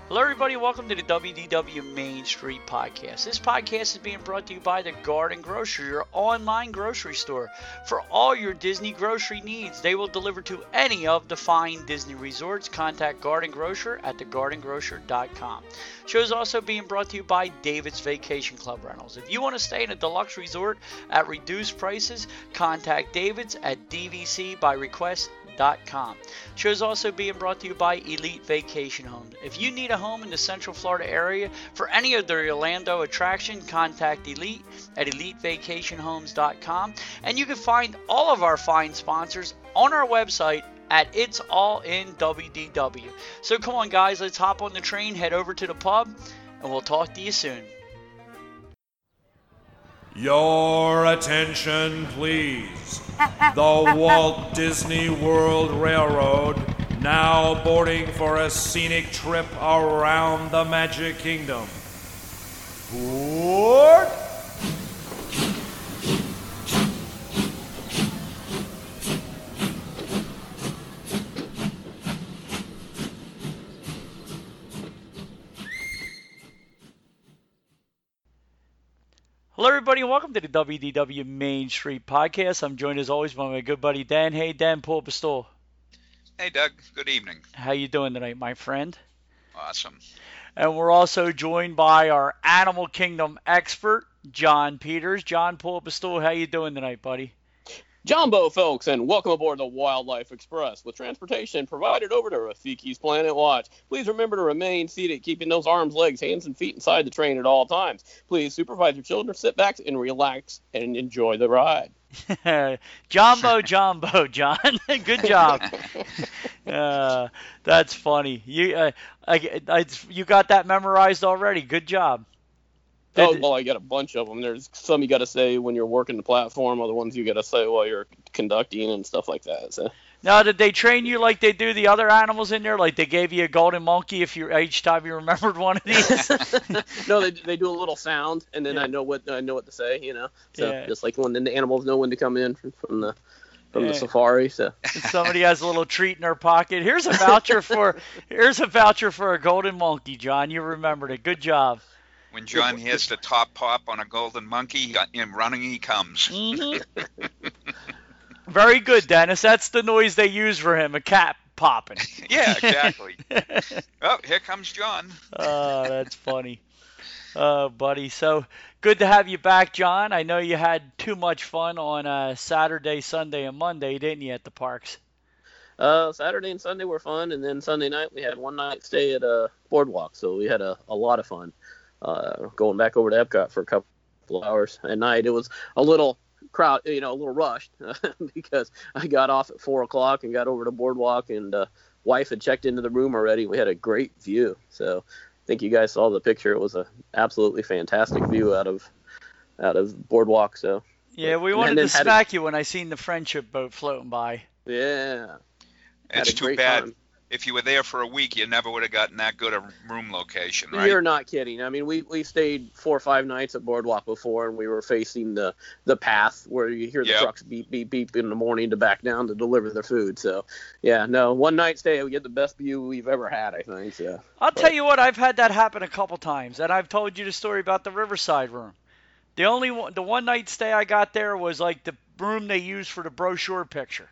Hello, everybody. Welcome to the WDW Main Street Podcast. This podcast is being brought to you by the Garden Grocery, your online grocery store. For all your Disney grocery needs, they will deliver to any of the fine Disney resorts. Contact Garden Grocer at thegardengrocer.com. Show is also being brought to you by David's Vacation Club Rentals. If you want to stay in a deluxe resort at reduced prices, contact David's at dvcbyrequest.com. Show is also being brought to you by Elite Vacation Homes. If you need a home in the Central Florida area for any of their Orlando attraction, contact Elite at elitevacationhomes.com. And you can find all of our fine sponsors on our website at It's All in WDW. So come on, guys, let's hop on the train, head over to the pub, and we'll talk to you soon. Your attention, please. The Walt Disney World Railroad now boarding for a scenic trip around the Magic Kingdom. Board! Hello, everybody, and welcome to the WDW Main Street Podcast. I'm joined, as always, by my good buddy Dan. Hey, Dan, pull up a stool. Hey, Doug. Good evening. How you doing tonight, my friend? Awesome. And we're also joined by our Animal Kingdom expert, John Peters. John, pull up a stool. How you doing tonight, buddy? Jumbo, folks, and welcome aboard the Wildlife Express with transportation provided over to Rafiki's Planet Watch. Please remember to remain seated, keeping those arms, legs, hands, and feet inside the train at all times. Please supervise your children, sit back and relax and enjoy the ride. Jumbo, John. Good job. That's funny. You got that memorized already. Good job. Oh, well, I got a bunch of them. There's some you got to say when you're working the platform, other ones you got to say while you're conducting and stuff like that. So. Now, did they train you like they do the other animals in there? Like they gave you a golden monkey each time you remembered one of these? No, they do a little sound, and then I know what to say, you know. So just like when the animals know when to come in from the safari. So somebody has a little treat in their pocket. Here's a voucher for a golden monkey, John. You remembered it. Good job. When John hears the top pop on a golden monkey, in running he comes. Mm-hmm. Very good, Dennis. That's the noise they use for him, a cat popping. Yeah, exactly. Oh, here comes John. Oh, that's funny. Buddy. So good to have you back, John. I know you had too much fun on Saturday, Sunday, and Monday, didn't you, at the parks? Saturday and Sunday were fun, and then Sunday night we had one night stay at Boardwalk, so we had a lot of fun. Going back over to Epcot for a couple hours at night. It was a little crowd, a little rushed because I got off at 4:00 and got over to Boardwalk, and wife had checked into the room already. We had a great view. So I think you guys saw the picture. It was a absolutely fantastic view out of Boardwalk. So yeah, we wanted to smack you when I seen the Friendship boat floating by. Yeah. It's too bad. Time. If you were there for a week, you never would have gotten that good a room location, right? You're not kidding. I mean, we stayed 4 or 5 nights at Boardwalk before, and we were facing the path where you hear the trucks beep, beep, beep in the morning to back down to deliver their food. So, yeah, no, one night stay, we get the best view we've ever had, I think. So. I'll tell you what, I've had that happen a couple times, and I've told you the story about the Riverside room. The one night stay I got there was like the room they used for the brochure picture.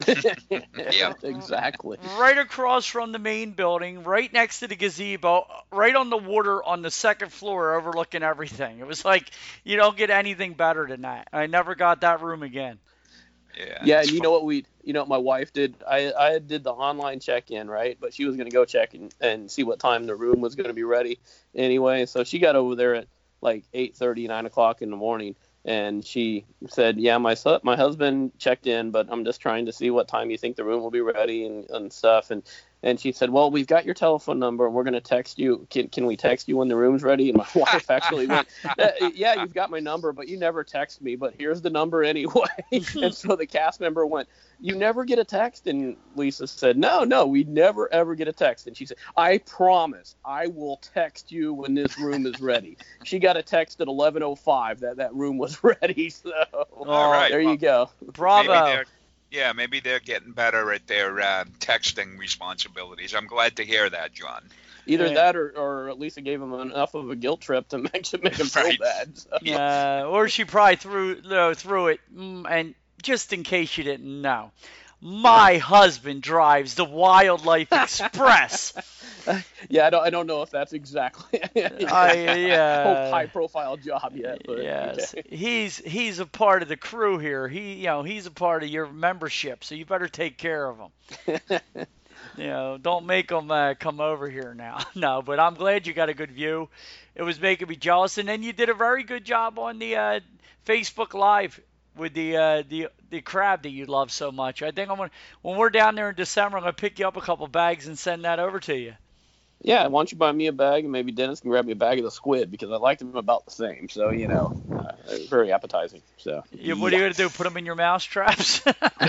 Yeah, exactly. Right across from the main building, right next to the gazebo, right on the water on the second floor overlooking everything. It was like, you don't get anything better than that. I never got that room again. Yeah, and you know what my wife did? I did the online check-in, right? But she was going to go check and see what time the room was going to be ready anyway. So she got over there at like 8:30, 9 o'clock in the morning. And she said, yeah, my husband checked in, but I'm just trying to see what time you think the room will be ready and stuff. And she said, well, we've got your telephone number, and we're going to text you. Can we text you when the room's ready? And my wife actually went, yeah, you've got my number, but you never text me, but here's the number anyway. And so the cast member went, you never get a text? And Lisa said, no, we never, ever get a text. And she said, I promise I will text you when this room is ready. She got a text at 11:05 that room was ready. So all right, there you go. Bravo. Maybe they're getting better at their texting responsibilities. I'm glad to hear that, John. Either that, or at least it gave him enough of a guilt trip to make him feel bad. So. Or she probably threw it, and just in case you didn't know, my husband drives the Wildlife Express. Yeah, I don't know if that's exactly high profile job yet. But yes, okay. he's a part of the crew here. He's a part of your membership, so you better take care of him. Don't make them come over here now. No, but I'm glad you got a good view. It was making me jealous, and then you did a very good job on the Facebook Live with the crab that you love so much. I think when we're down there in December, I'm gonna pick you up a couple bags and send that over to you. Yeah, why don't you buy me a bag, and maybe Dennis can grab me a bag of the squid, because I like them about the same. So, very appetizing. So. Yeah, what are you going to do, put them in your mouse traps?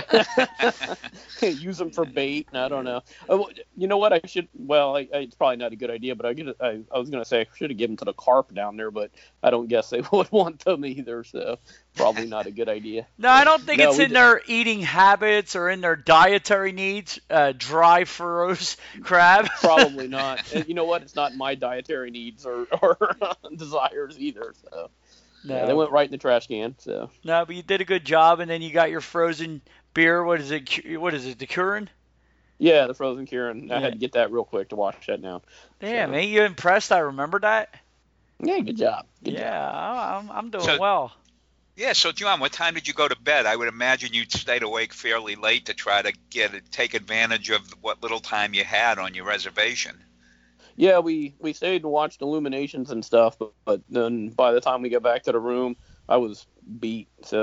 Use them for bait? I don't know. You know what? I should, it's probably not a good idea, but I was going to say I should have given them to the carp down there, but I don't guess they would want them either, so probably not a good idea. No, I don't think it's in their eating habits or in their dietary needs, dry furrows crab. Probably not. And you know what? It's not my dietary needs or desires either. So no. They went right in the trash can. So no, but you did a good job, and then you got your frozen beer. What is it? The Kirin? Yeah, the frozen Kirin. I had to get that real quick to wash that down. Damn, ain't you impressed? I remember that. Yeah, good job. Good job. I'm doing well. Yeah, so John, what time did you go to bed? I would imagine you'd stayed awake fairly late to try to take advantage of what little time you had on your reservation. Yeah, we stayed and watched Illuminations and stuff, but then by the time we got back to the room, I was beat. So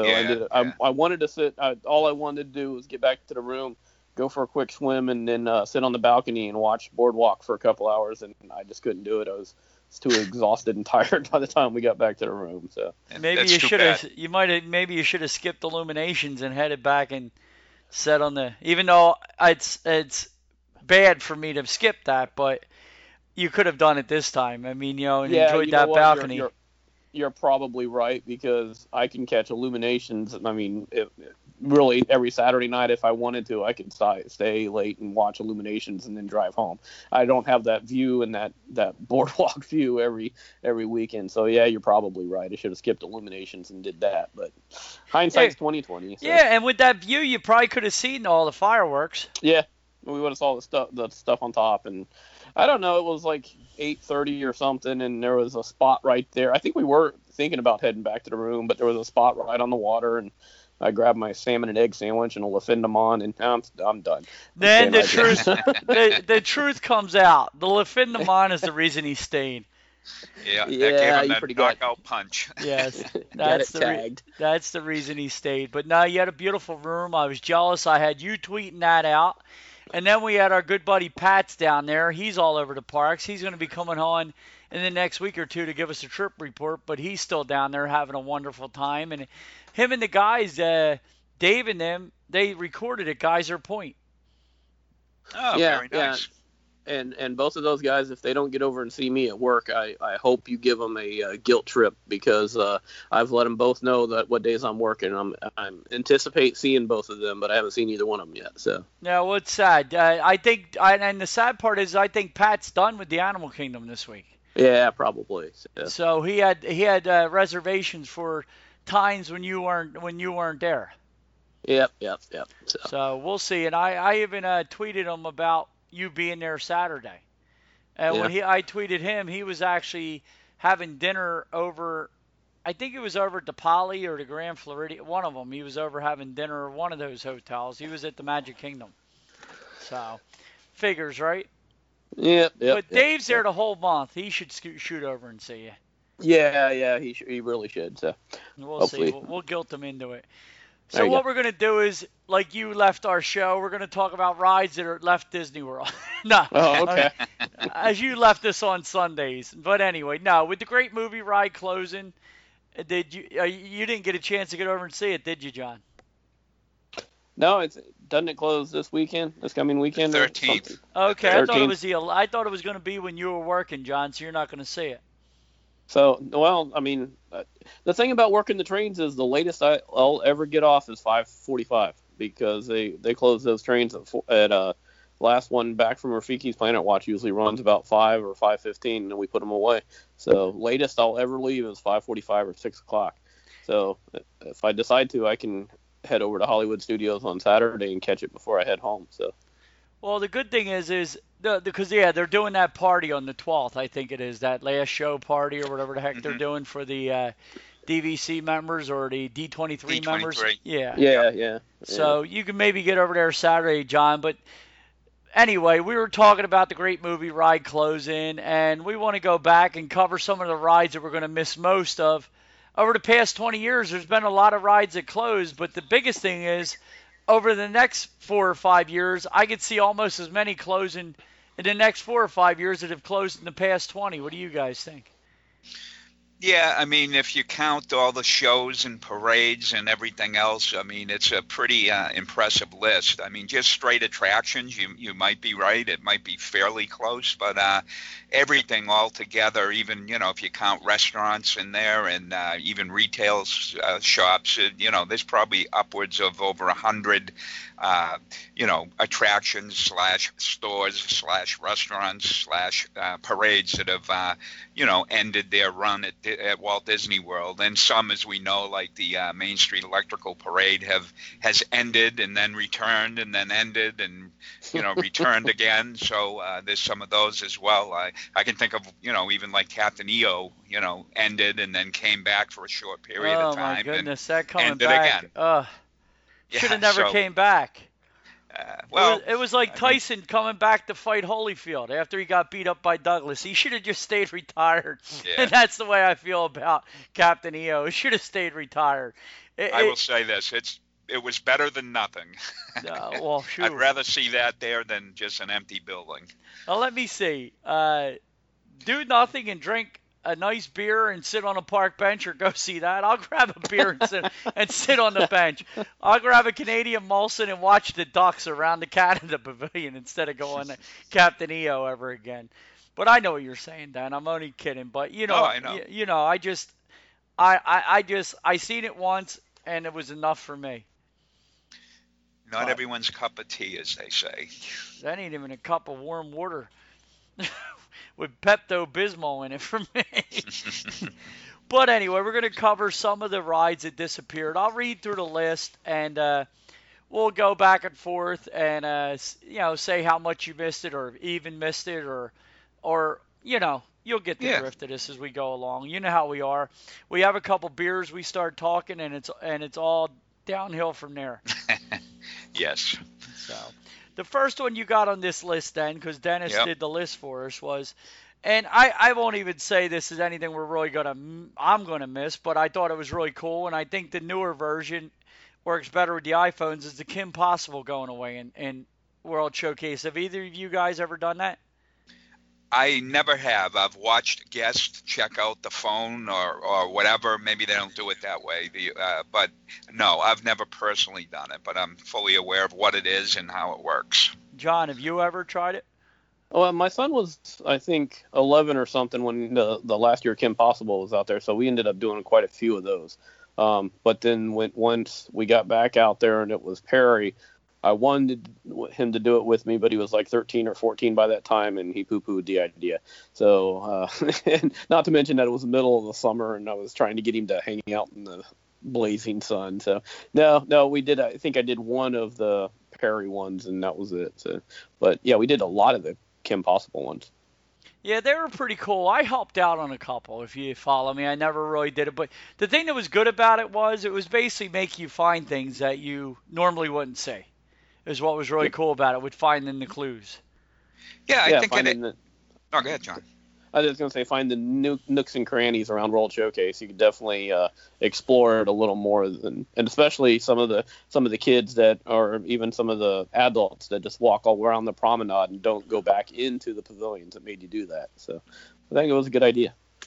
I wanted to sit. All I wanted to do was get back to the room, go for a quick swim, and then sit on the balcony and watch Boardwalk for a couple hours, and I just couldn't do it. I was too exhausted and tired by the time we got back to the room. So maybe you should have. Maybe you should have skipped Illuminations and headed back and sat on the. Even though it's bad for me to skip that, but you could have done it this time. I mean, and enjoyed that balcony. You're probably right, because I can catch Illuminations. I mean, really every Saturday night if I wanted to, I could stay late and watch Illuminations and then drive home. I don't have that view and that Boardwalk view every weekend. So yeah, you're probably right. I should have skipped Illuminations and did that. But hindsight's 20/20. So. Yeah, and with that view, you probably could have seen all the fireworks. Yeah, we would have saw the stuff on top, and I don't know. It was like 8:30 or something, and there was a spot right there. I think we were thinking about heading back to the room, but there was a spot right on the water, and I grabbed my salmon and egg sandwich and a Le Fendamon, and I'm done. Then the truth comes out. The Le Fendamon is the reason he stayed. Yeah, that gave him that knockout punch. Yes, that's the reason he stayed. But no, you had a beautiful room. I was jealous. I had you tweeting that out. And then we had our good buddy Pat's down there. He's all over the parks. He's going to be coming on in the next week or two to give us a trip report, but he's still down there having a wonderful time. And him and the guys, Dave and them, they recorded at Geyser Point. Oh, yeah, very nice. Yeah. And both of those guys, if they don't get over and see me at work, I hope you give them a guilt trip, because I've let them both know that what days I'm working. I'm anticipate seeing both of them, but I haven't seen either one of them yet. So. No, what's sad? I think, and the sad part is, I think Pat's done with the Animal Kingdom this week. Yeah, probably. Yeah. So he had reservations for times when you weren't there. Yep. So we'll see. And I even tweeted him about you being there Saturday. And when I tweeted him, he was actually having dinner over, I think it was over at the Poly or the Grand Floridian, one of them. He was over having dinner at one of those hotels. He was at the Magic Kingdom. So, figures, right? Yep. But Dave's there the whole month. He should shoot over and see you. Yeah, he really should. So we'll hopefully. See. We'll guilt him into it. So what we're going to do is, like you left our show, we're going to talk about rides that are left Disney World. No. Oh, okay. As you left us on Sundays. But anyway, no, with the Great Movie Ride closing, did you didn't get a chance to get over and see it, did you, John? No, doesn't it close this coming weekend? 13th. Okay, 13th. I thought it was going to be when you were working, John, so you're not going to see it. So, well, I mean, the thing about working the trains is the latest I'll ever get off is 5:45, because they close those trains at last one back from Rafiki's Planet Watch usually runs about 5 or 5:15, and we put them away. So latest I'll ever leave is 5:45 or 6 o'clock. So if I decide to, I can head over to Hollywood Studios on Saturday and catch it before I head home. So. Well, the good thing is because they're doing that party on the 12th. I think it is that last show party or whatever the heck they're doing for the DVC members or the D23 members. Yeah. So you can maybe get over there Saturday, John. But anyway, we were talking about the great movie Ride Closing, and we want to go back and cover some of the rides that we're going to miss most of. Over the past 20 years, there's been a lot of rides that closed, but the biggest thing is over the next 4 or 5 years, I could see almost as many closing in the next 4 or 5 years that have closed in the past 20. What do you guys think? Yeah, I mean, if you count all the shows and parades and everything else, I mean, it's a pretty impressive list. I mean, just straight attractions, you might be right. It might be fairly close, but everything all together, even, if you count restaurants in there and even retail shops, there's probably upwards of over 100, attractions / stores / restaurants / parades that have, ended their run at Walt Disney World. And some, as we know, like the Main Street Electrical Parade has ended and then returned and then ended and, returned again. So there's some of those as well. I can think of, even like Captain EO, ended and then came back for a short period of time. Oh, my goodness, that coming back. Again. Should have never came back. It was like Tyson coming back to fight Holyfield after he got beat up by Douglas. He should have just stayed retired. Yeah. And that's the way I feel about Captain EO. He should have stayed retired. I will say this. It was better than nothing. Well, sure. I'd rather see that there than just an empty building. Well, let me see. Do nothing and drink a nice beer and sit on a park bench, or go see that. I'll grab a beer and sit on the bench. I'll grab a Canadian Molson and watch the ducks around the Canada Pavilion instead of going to Captain EO ever again. But I know what you're saying, Dan. I'm only kidding. But I know. I seen it once and it was enough for me. Not everyone's cup of tea, as they say. That ain't even a cup of warm water. With Pepto-Bismol in it for me. But anyway, we're going to cover some of the rides that disappeared. I'll read through the list, and we'll go back and forth and, say how much you missed it or even missed it or you'll get the drift of this as we go along. You know how we are. We have a couple beers, we start talking, and it's all downhill from there. Yes. So the first one you got on this list, then, because Dennis did the list for us, was, and I won't even say this is anything I'm gonna miss, but I thought it was really cool, and I think the newer version works better with the iPhones, is the Kim Possible going away in World Showcase. Have either of you guys ever done that? I never have. I've watched guests check out the phone or whatever. Maybe they don't do it that way. But no, I've never personally done it, but I'm fully aware of what it is and how it works. John, have you ever tried it? Well, my son was, I think, 11 or something when the last year Kim Possible was out there, so we ended up doing quite a few of those. But then once we got back out there and it was Perry, I wanted him to do it with me, but he was like 13 or 14 by that time, and he poo-pooed the idea. So, and not to mention that it was the middle of the summer, and I was trying to get him to hang out in the blazing sun. So, no, we did. I think I did one of the Perry ones, and that was it. So, but yeah, we did a lot of the Kim Possible ones. Yeah, they were pretty cool. I helped out on a couple, if you follow me. I never really did it. But the thing that was good about it was basically make you find things that you normally wouldn't see. Is what was really cool about it, with finding the clues. Yeah, I think go ahead, John. I was going to say, find the nooks and crannies around World Showcase. You could definitely explore it a little more, and especially some of the kids that, or even some of the adults that just walk all around the promenade and don't go back into the pavilions that made you do that. So I think it was a good idea.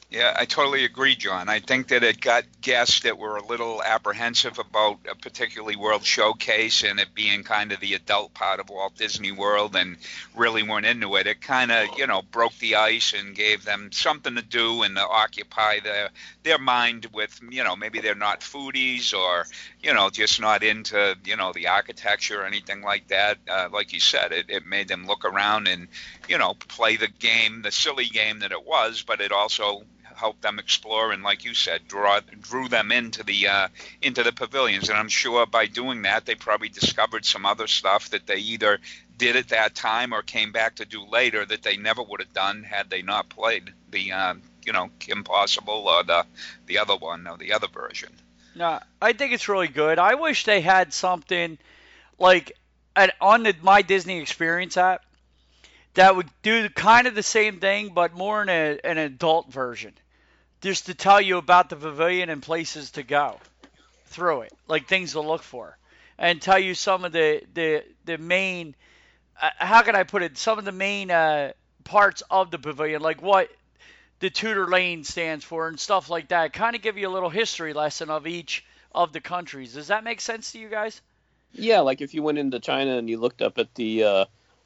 Yeah, I totally agree, John. I think that it got guests that were a little apprehensive about a particularly World Showcase and it being kind of the adult part of Walt Disney World and really weren't into it. It kind of, broke the ice and gave them something to do and to occupy their mind with, maybe they're not foodies or, just not into, the architecture or anything like that. Like you said, it made them look around and, play the game, the silly game that it was, but it also help them explore and, like you said, drew them into the pavilions. And I'm sure by doing that, they probably discovered some other stuff that they either did at that time or came back to do later that they never would have done had they not played the Kim Possible or the other one or the other version. No, I think it's really good. I wish they had something like on the My Disney Experience app that would do kind of the same thing, but more in an adult version. Just to tell you about the pavilion and places to go through it, like things to look for, and tell you some of the main, how can I put it, some of the main parts of the pavilion, like what the Tudor Lane stands for and stuff like that. Kind of give you a little history lesson of each of the countries. Does that make sense to you guys? Yeah, like if you went into China and you looked up at the,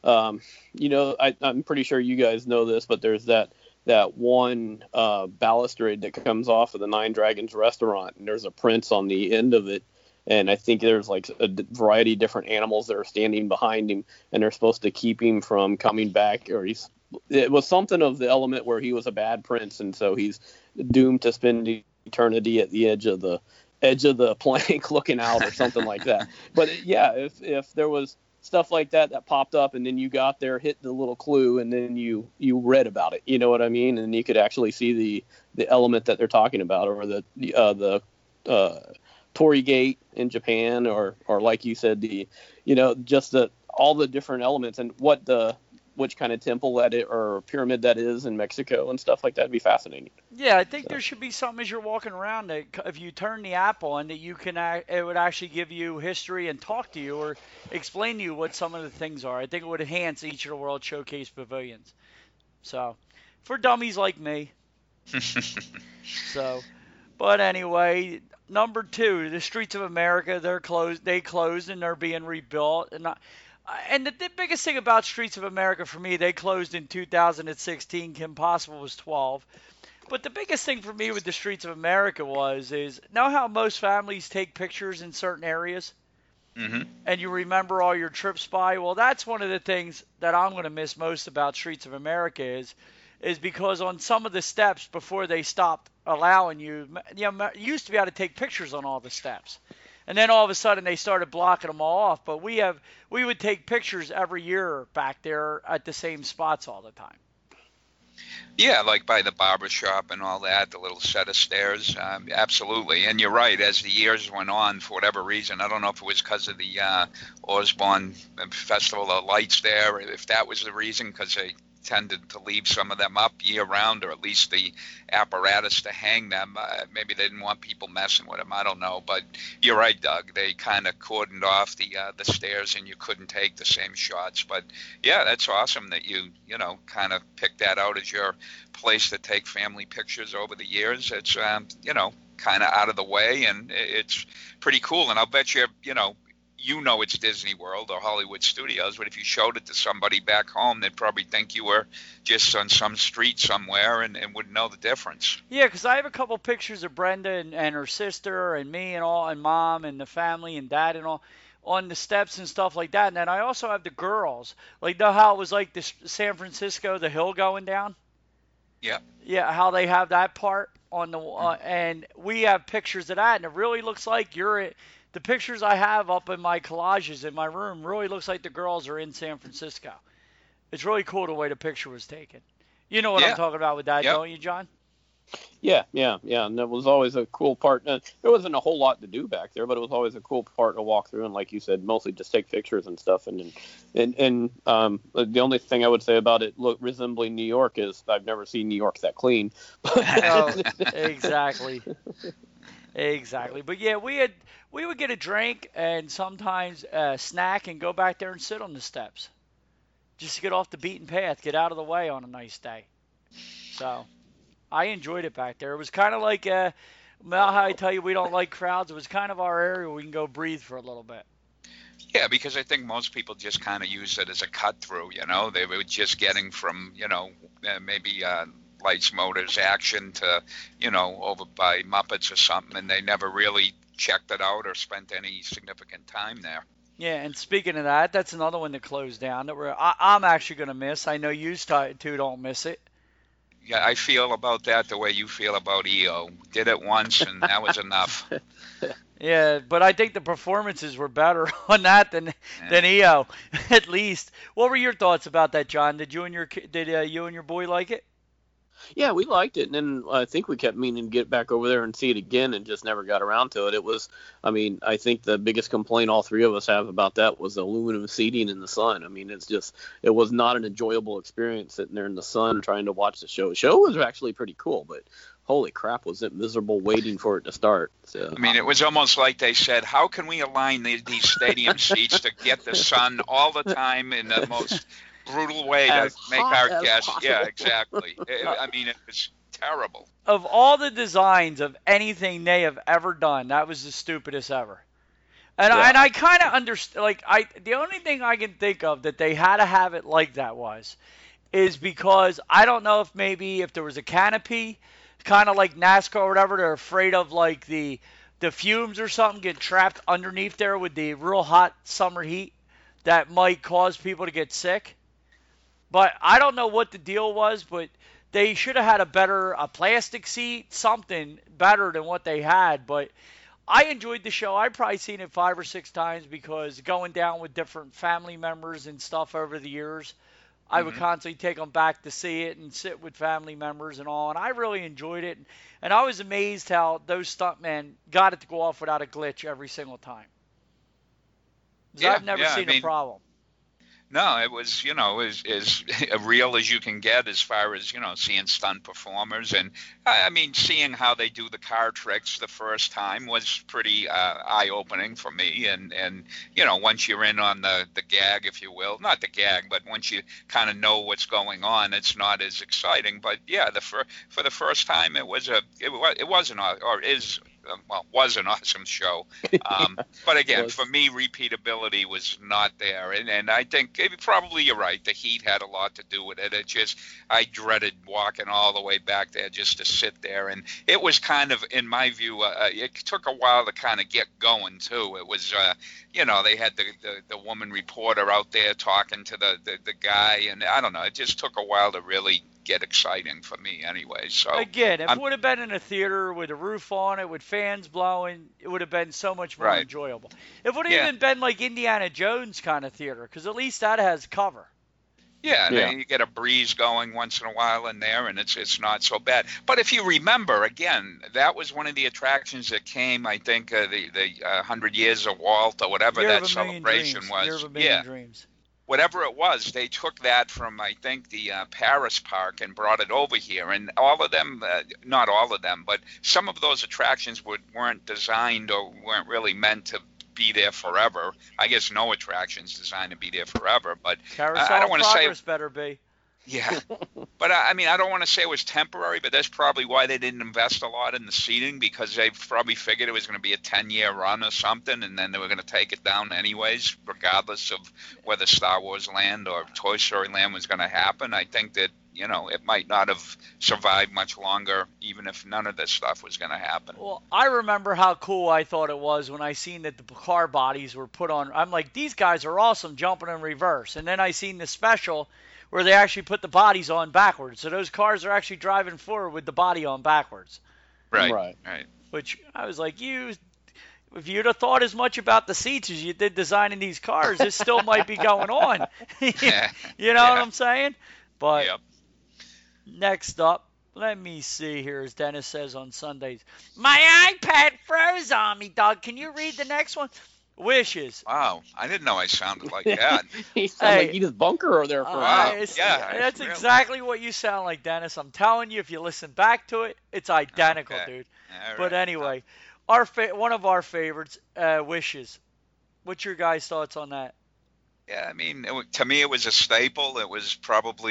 I'm pretty sure you guys know this, but there's that one balustrade that comes off of the Nine Dragons restaurant, and there's a prince on the end of it, and I think there's like a variety of different animals that are standing behind him, and they're supposed to keep him from coming back, or it was something of the element where he was a bad prince, and so he's doomed to spend eternity at the edge of the plank looking out or something like that. But yeah, if there was stuff like that popped up, and then you got there, hit the little clue, and then you read about it. You know what I mean? And you could actually see the element that they're talking about, or the Torii Gate in Japan, or like you said, just all the different elements and which kind of temple or pyramid that is in Mexico and stuff like that. Would be fascinating. Yeah, I think there should be something as you're walking around that if you turn the app on that it would actually give you history and talk to you or explain to you what some of the things are. I think it would enhance each of the World Showcase pavilions. So, for dummies like me. But anyway, number 2, the Streets of America, they closed and they're being rebuilt. And the biggest thing about Streets of America for me, they closed in 2016. Kim Possible was 12. But the biggest thing for me with the Streets of America is know how most families take pictures in certain areas? Mm-hmm. And you remember all your trips by? Well, that's one of the things that I'm going to miss most about Streets of America is because on some of the steps before they stopped allowing you used to be able to take pictures on all the steps. And then all of a sudden they started blocking them all off. But we would take pictures every year back there at the same spots all the time. Yeah, like by the barber shop and all that, the little set of stairs. Absolutely. And you're right, as the years went on, for whatever reason, I don't know if it was because of the Osborne Festival of Lights there, if that was the reason, because they tended to leave some of them up year round, or at least the apparatus to hang them. Maybe they didn't want people messing with them. I don't know. But you're right, Doug. They kind of cordoned off the stairs and you couldn't take the same shots. But yeah, that's awesome that you kind of picked that out as your place to take family pictures over the years. It's, kind of out of the way, and it's pretty cool. And I'll bet you, it's Disney World or Hollywood Studios, but if you showed it to somebody back home, they'd probably think you were just on some street somewhere and wouldn't know the difference. Yeah, because I have a couple pictures of Brenda and her sister and me and all, and Mom and the family and Dad and all on the steps and stuff like that. And then I also have the girls. Like, know how it was like the San Francisco, the hill going down? Yeah. Yeah, how they have that part on the and we have pictures of that, and it really looks like the pictures I have up in my collages in my room really looks like the girls are in San Francisco. It's really cool the way the picture was taken. You know what I'm talking about with that, don't you, John? Yeah. And that was always a cool part. There wasn't a whole lot to do back there, but it was always a cool part to walk through. And like you said, mostly just take pictures and stuff. And the only thing I would say about it resembling New York is I've never seen New York that clean. Oh, exactly. Exactly. But yeah, we would get a drink and sometimes a snack and go back there and sit on the steps. Just to get off the beaten path, get out of the way on a nice day. So I enjoyed it back there. It was kind of like, how I tell you we don't like crowds. It was kind of our area where we can go breathe for a little bit. Yeah, because I think most people just kind of use it as a cut through. They were just getting from maybe Lights, Motors, Action to over by Muppets or something, and they never really checked it out or spent any significant time there. Yeah, and speaking of that, that's another one that closed down that I'm actually going to miss. I know you two don't miss it. Yeah, I feel about that the way you feel about EO. Did it once, and that was enough. Yeah, but I think the performances were better on that than EO, at least. What were your thoughts about that, John? Did you and your boy like it? Yeah, we liked it, and then I think we kept meaning to get back over there and see it again and just never got around to it. It was, I think the biggest complaint all three of us have about that was the aluminum seating in the sun. It was not an enjoyable experience sitting there in the sun trying to watch the show. The show was actually pretty cool, but holy crap, was it miserable waiting for it to start. So. It was almost like they said, how can we align these stadium seats to get the sun all the time in the most brutal way to make our guests. Yeah, exactly. It was terrible. Of all the designs of anything they have ever done, that was the stupidest ever. And I kind of understand. The only thing I can think of that they had to have it like that is because I don't know if there was a canopy, kind of like NASCAR or whatever. They're afraid of the fumes or something get trapped underneath there with the real hot summer heat that might cause people to get sick. But I don't know what the deal was, but they should have had a plastic seat, something better than what they had. But I enjoyed the show. I've probably seen it 5 or 6 times because going down with different family members and stuff over the years, I would constantly take them back to see it and sit with family members and all. And I really enjoyed it. And I was amazed how those stuntmen got it to go off without a glitch every single time. I've never seen a problem. No, it was, as real as you can get as far as, seeing stunt performers. And, seeing how they do the car tricks the first time was pretty eye-opening for me. And once you're in on the gag, if you will, not the gag, but once you kind of know what's going on, it's not as exciting. But, yeah, for the first time, it was an awesome show. But again, for me, repeatability was not there. And I think probably you're right. The heat had a lot to do with it. I dreaded walking all the way back there just to sit there. And it was kind of, in my view, it took a while to kind of get going, too. It was, they had the woman reporter out there talking to the guy. And I don't know, it just took a while to really get exciting for me anyway. So again, if it would have been in a theater with a roof on it, with fans blowing, it would have been so much more enjoyable. It would have even been like Indiana Jones kind of theater, because at least that has cover. Yeah, and you get a breeze going once in a while in there, and it's not so bad. But if you remember, again, that was one of the attractions that came, I think, the 100 Years of Walt or whatever that celebration was. Year of a Million Dreams. Whatever it was, they took that from, I think, the Paris park and brought it over here. And all of them, not all of them, but some of those attractions weren't designed or weren't really meant to be there forever. I guess no attraction's designed to be there forever. But Carousel I don't want to say better be. Yeah. But I don't want to say it was temporary, but that's probably why they didn't invest a lot in the seating, because they probably figured it was going to be a 10-year run or something, and then they were going to take it down anyways, regardless of whether Star Wars Land or Toy Story Land was going to happen. I think that, it might not have survived much longer, even if none of this stuff was going to happen. Well, I remember how cool I thought it was when I seen that the car bodies were put on. I'm like, these guys are awesome jumping in reverse. And then I seen the special where they actually put the bodies on backwards. So those cars are actually driving forward with the body on backwards. Right. Which I was like, if you'd have thought as much about the seats as you did designing these cars, this still might be going on. You know what I'm saying? But next up, let me see here, as Dennis says on Sundays. My iPad froze on me, Doug. Can you read the next one? Wishes. Wow, I didn't know I sounded like that. He sounded like he just bunker over there for a while. That's really exactly what you sound like, Dennis. I'm telling you, if you listen back to it, it's identical, dude. Right. But anyway, one of our favorites, Wishes. What's your guys' thoughts on that? Yeah, to me it was a staple. It was probably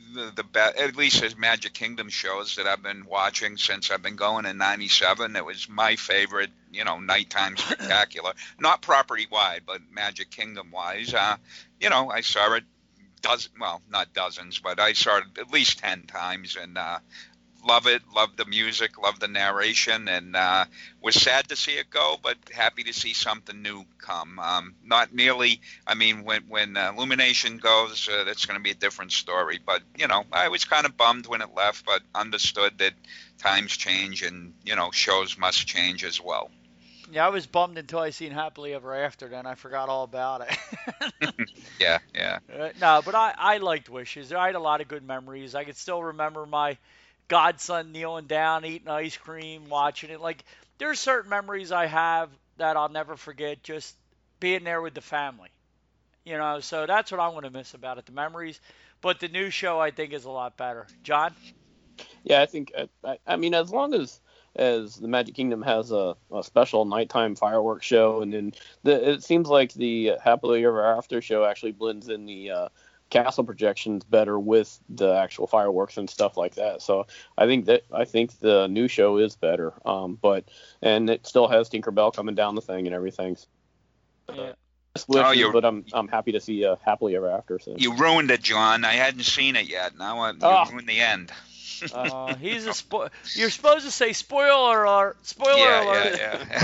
at least as Magic Kingdom shows that I've been watching since I've been going in '97. It was my favorite, nighttime spectacular. Not property wide, but Magic Kingdom wise. I saw it not dozens, but I saw it at least 10 times, and love it. Love the music. Love the narration, and was sad to see it go, but happy to see something new come. Not nearly. I mean, when Illumination goes, that's going to be a different story. But I was kind of bummed when it left, but understood that times change, and shows must change as well. Yeah, I was bummed until I seen Happily Ever After. Then I forgot all about it. Yeah. No, but I liked Wishes. I had a lot of good memories. I could still remember my godson kneeling down, eating ice cream, watching it. Like, there's certain memories I have that I'll never forget, just being there with the family. So that's what I'm going to miss about it, the memories. But the new show, I think, is a lot better. John? Yeah, I think, I mean, as long as the Magic Kingdom has a special nighttime fireworks show, and then it seems like the Happily Ever After show actually blends in the castle projections better with the actual fireworks and stuff like that. So I think the new show is better. And it still has Tinkerbell coming down the thing and everything. Yeah. But I'm happy to see Happily Ever After. So. You ruined it, John. I hadn't seen it yet. Now you ruined the end. He's a You're supposed to say spoiler alert. Spoiler alert.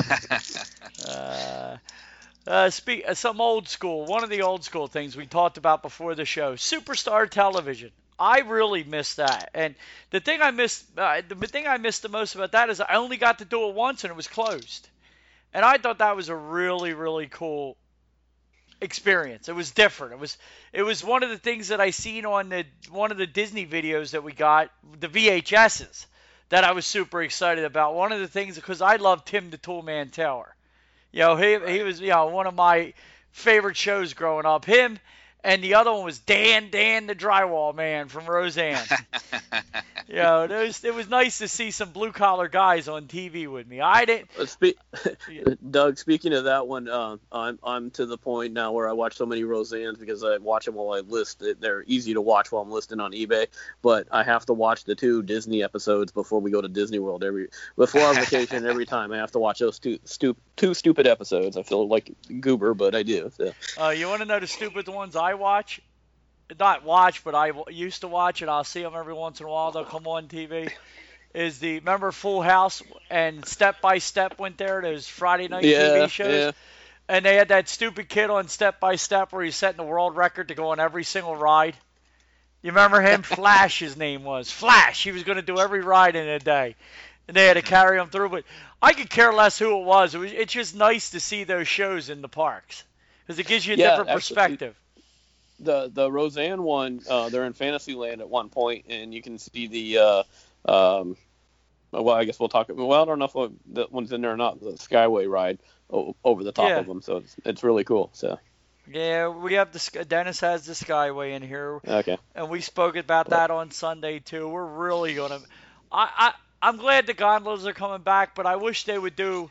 Yeah. Some old school. One of the old school things we talked about before the show. Superstar Television. I really missed that. And the thing I missed the most about that is I only got to do it once and it was closed. And I thought that was a really, really cool experience. It was different. It was one of the things that I seen on one of the Disney videos that we got, the VHSs, that I was super excited about. One of the things, because I loved Tim the Toolman Taylor. He was one of my favorite shows growing up. Him, and the other one was Dan the Drywall Man from Roseanne. It was nice to see some blue collar guys on TV with me. I didn't. Doug, speaking of that one, I'm to the point now where I watch so many Roseannes because I watch them while I list. They're easy to watch while I'm listing on eBay, but I have to watch the 2 Disney episodes before we go to Disney World before our vacation. Every time I have to watch those two stupid episodes. I feel like goober, but I do. So. You want to know the stupid ones I watch? Not watch, but I used to watch it. I'll see them every once in a while. They'll come on TV. Remember Full House and Step by Step went there? Those Friday night TV shows. Yeah. And they had that stupid kid on Step by Step where he's setting the world record to go on every single ride. You remember him? Flash, his name was. Flash. He was going to do every ride in a day. And they had to carry him through. But I could care less who it was. It's just nice to see those shows in the parks because it gives you a different perspective. The Roseanne one, they're in Fantasyland at one point, and you can see the I guess we'll talk. Well, I don't know if that one's in there or not. The Skyway ride over the top of them, so it's really cool. So. Yeah, we have Dennis has the Skyway in here. Okay. And we spoke about that on Sunday too. We're really gonna. I'm glad the gondolas are coming back, but I wish they would do.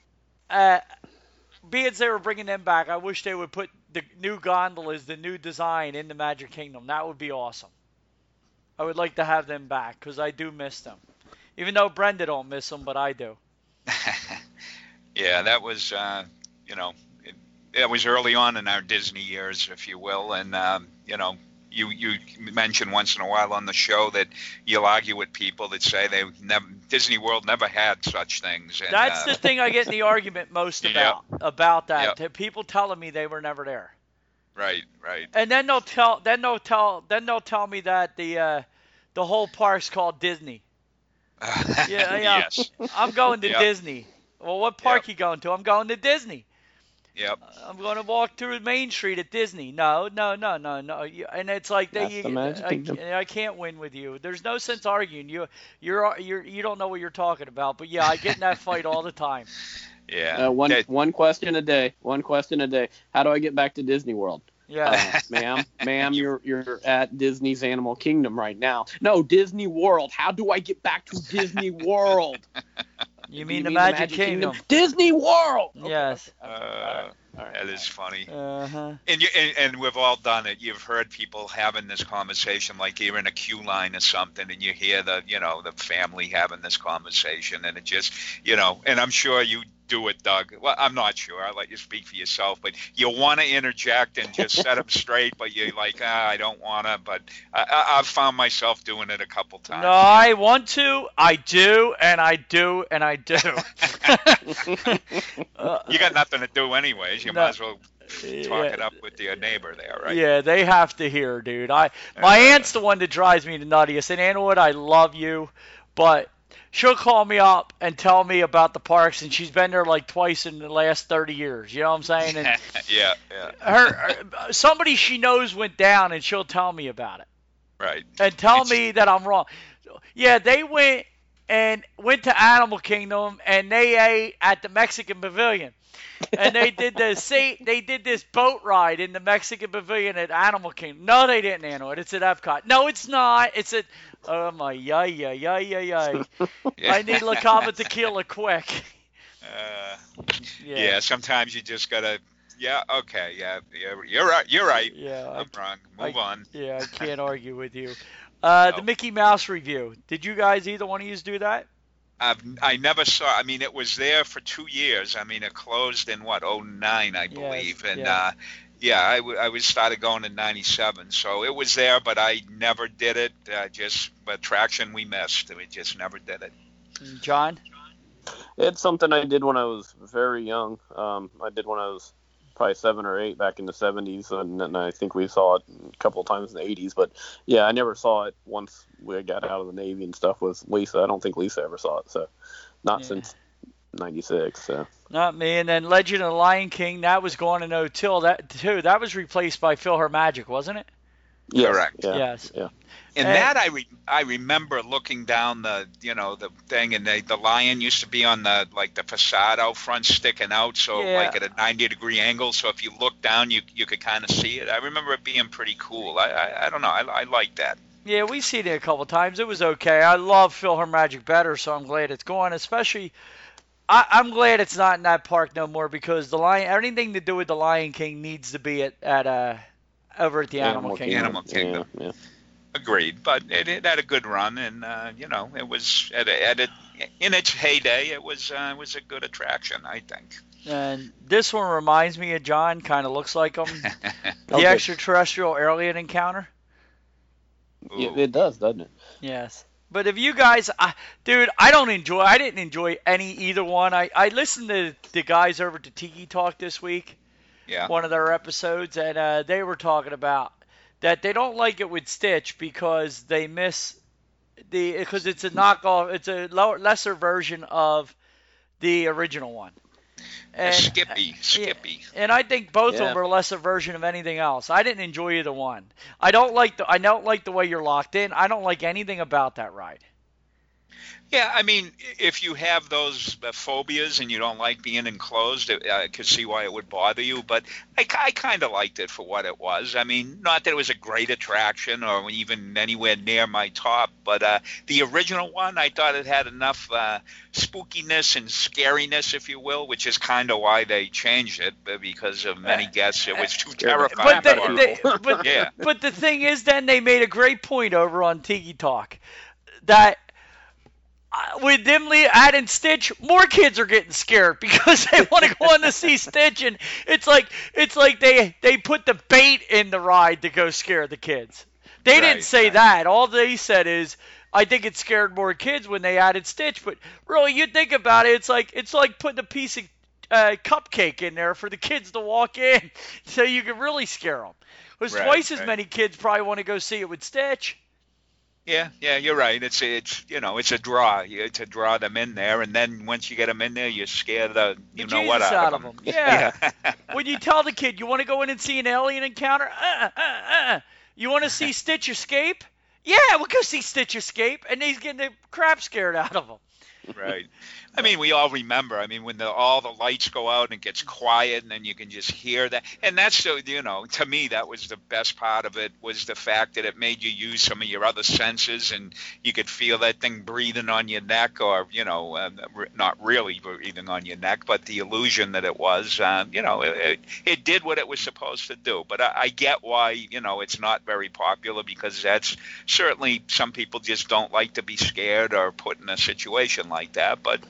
Being as they were bringing them back, I wish they would put the new gondolas, the new design in the Magic Kingdom. That would be awesome. I would like to have them back because I do miss them. Even though Brenda don't miss them, but I do. Yeah, that was, it was early on in our Disney years, if you will. And, you mention once in a while on the show that you'll argue with people that say Disney World never had such things. And, that's the thing I get in the argument most about that. Yep. People telling me they were never there. Right. And then they'll tell me that the whole park's called Disney. Yes. I'm going to Disney. Well, what park you going to? I'm going to Disney. Yep. I'm going to walk through Main Street at Disney. No. And it's like I can't win with you. There's no sense arguing. You don't know what you're talking about. But yeah, I get in that fight all the time. Yeah. One question a day. How do I get back to Disney World? Yeah. Ma'am, you're at Disney's Animal Kingdom right now. No, Disney World. How do I get back to Disney World? You mean the Magic Kingdom? Disney World. Yes. All right. That is funny. Uh-huh. And we've all done it. You've heard people having this conversation, like you're in a queue line or something, and you hear the family having this conversation, and it just, and I'm sure you do it, Doug. Well, I'm not sure. I'll let you speak for yourself, but you want to interject and just set them straight, but you're like, I don't want to. But I've found myself doing it a couple times. No, I want to. I do, and I do, and I do. You got nothing to do anyways. You might as well talk it up with your neighbor there, right? Yeah, they have to hear, dude. My aunt's the one that drives me the nuttiest. And Anna Wood, I love you, but she'll call me up and tell me about the parks, and she's been there like twice in the last 30 years. You know what I'm saying? And yeah. Somebody she knows went down, and she'll tell me about it. Right. And tell me that I'm wrong. Yeah, they went to Animal Kingdom, and they ate at the Mexican Pavilion. And they did this boat ride in the Mexican Pavilion at Animal Kingdom. No, they didn't, Anna. It's at Epcot. No, it's not. It's at my yay. I need La Cava Tequila quick. Yeah, sometimes you just gotta. Yeah, okay, yeah, you're right. Yeah, I'm wrong. Move on. Yeah, I can't argue with you. The Mickey Mouse review. Did you guys, either one of you, do that? I never saw. I mean, it was there for 2 years. I mean, it closed in 2009, I believe, and I was started going in 97. So it was there, but I never did it. Just attraction we missed. We just never did it. John? It's something I did when I was very young. I did when I was probably 7 or 8 back in the 70s, and I think we saw it a couple of times in the 80s. But yeah, I never saw it once we got out of the Navy and stuff with Lisa. I don't think Lisa ever saw it, so not since 96. So not me. And then Legend of the Lion King, that was going in 2002. That was replaced by PhilharMagic, wasn't it? Yes. Correct. Yeah. Yes. Yeah. And that I remember looking down the thing, and the lion used to be on the facade out front sticking out, so like at a 90-degree angle. So if you look down, you could kind of see it. I remember it being pretty cool. I don't know. I like that. Yeah, we've seen it a couple times. It was okay. I love PhilharMagic better, so I'm glad it's gone. Especially, I'm glad it's not in that park no more, because anything to do with the Lion King needs to be at over at the Animal Kingdom. Animal Kingdom. Yeah. Agreed, but it had a good run, and it was in its heyday. It was a good attraction, I think. And this one reminds me of John. Kind of looks like him. The Okay. extraterrestrial alien encounter. Yeah, it does, doesn't it? Yes. But if you guys, I didn't enjoy either one. I listened to the guys over to Tiki Talk this week. Yeah. One of their episodes, and they were talking about that they don't like it with Stitch because they miss because it's a knockoff, it's a lesser version of the original one. And Skippy. And I think both of them are a lesser version of anything else. I didn't enjoy either one. I don't like the way you're locked in. I don't like anything about that ride. Yeah, I mean, if you have those phobias and you don't like being enclosed, I could see why it would bother you. But I kind of liked it for what it was. I mean, not that it was a great attraction or even anywhere near my top, but the original one, I thought it had enough spookiness and scariness, if you will, which is kind of why they changed it, because of many guests. It was too terrifying. But the thing is, then they made a great point over on Tiki Talk that with them adding Stitch, more kids are getting scared because they want to go on to see Stitch, and it's like they put the bait in the ride to go scare the kids. They didn't say that. All they said is, I think it scared more kids when they added Stitch. But really, you think about it, it's like putting a piece of cupcake in there for the kids to walk in, so you can really scare them. Because twice as many kids probably want to go see it with Stitch. Yeah, you're right. It's a draw. To draw them in there, and then once you get them in there, you scare the what out of them. Yeah. When you tell the kid you want to go in and see an alien encounter, you want to see Stitch escape? Yeah, we'll go see Stitch escape, and he's getting the crap scared out of him. Right. I mean, we all remember. I mean, when all the lights go out and it gets quiet, and then you can just hear that. And that's so, to me, that was the best part of it, was the fact that it made you use some of your other senses, and you could feel that thing breathing on your neck, or not really breathing on your neck, but the illusion that it was. It did what it was supposed to do. But I get why it's not very popular, because that's certainly, some people just don't like to be scared or put in a situation like that. But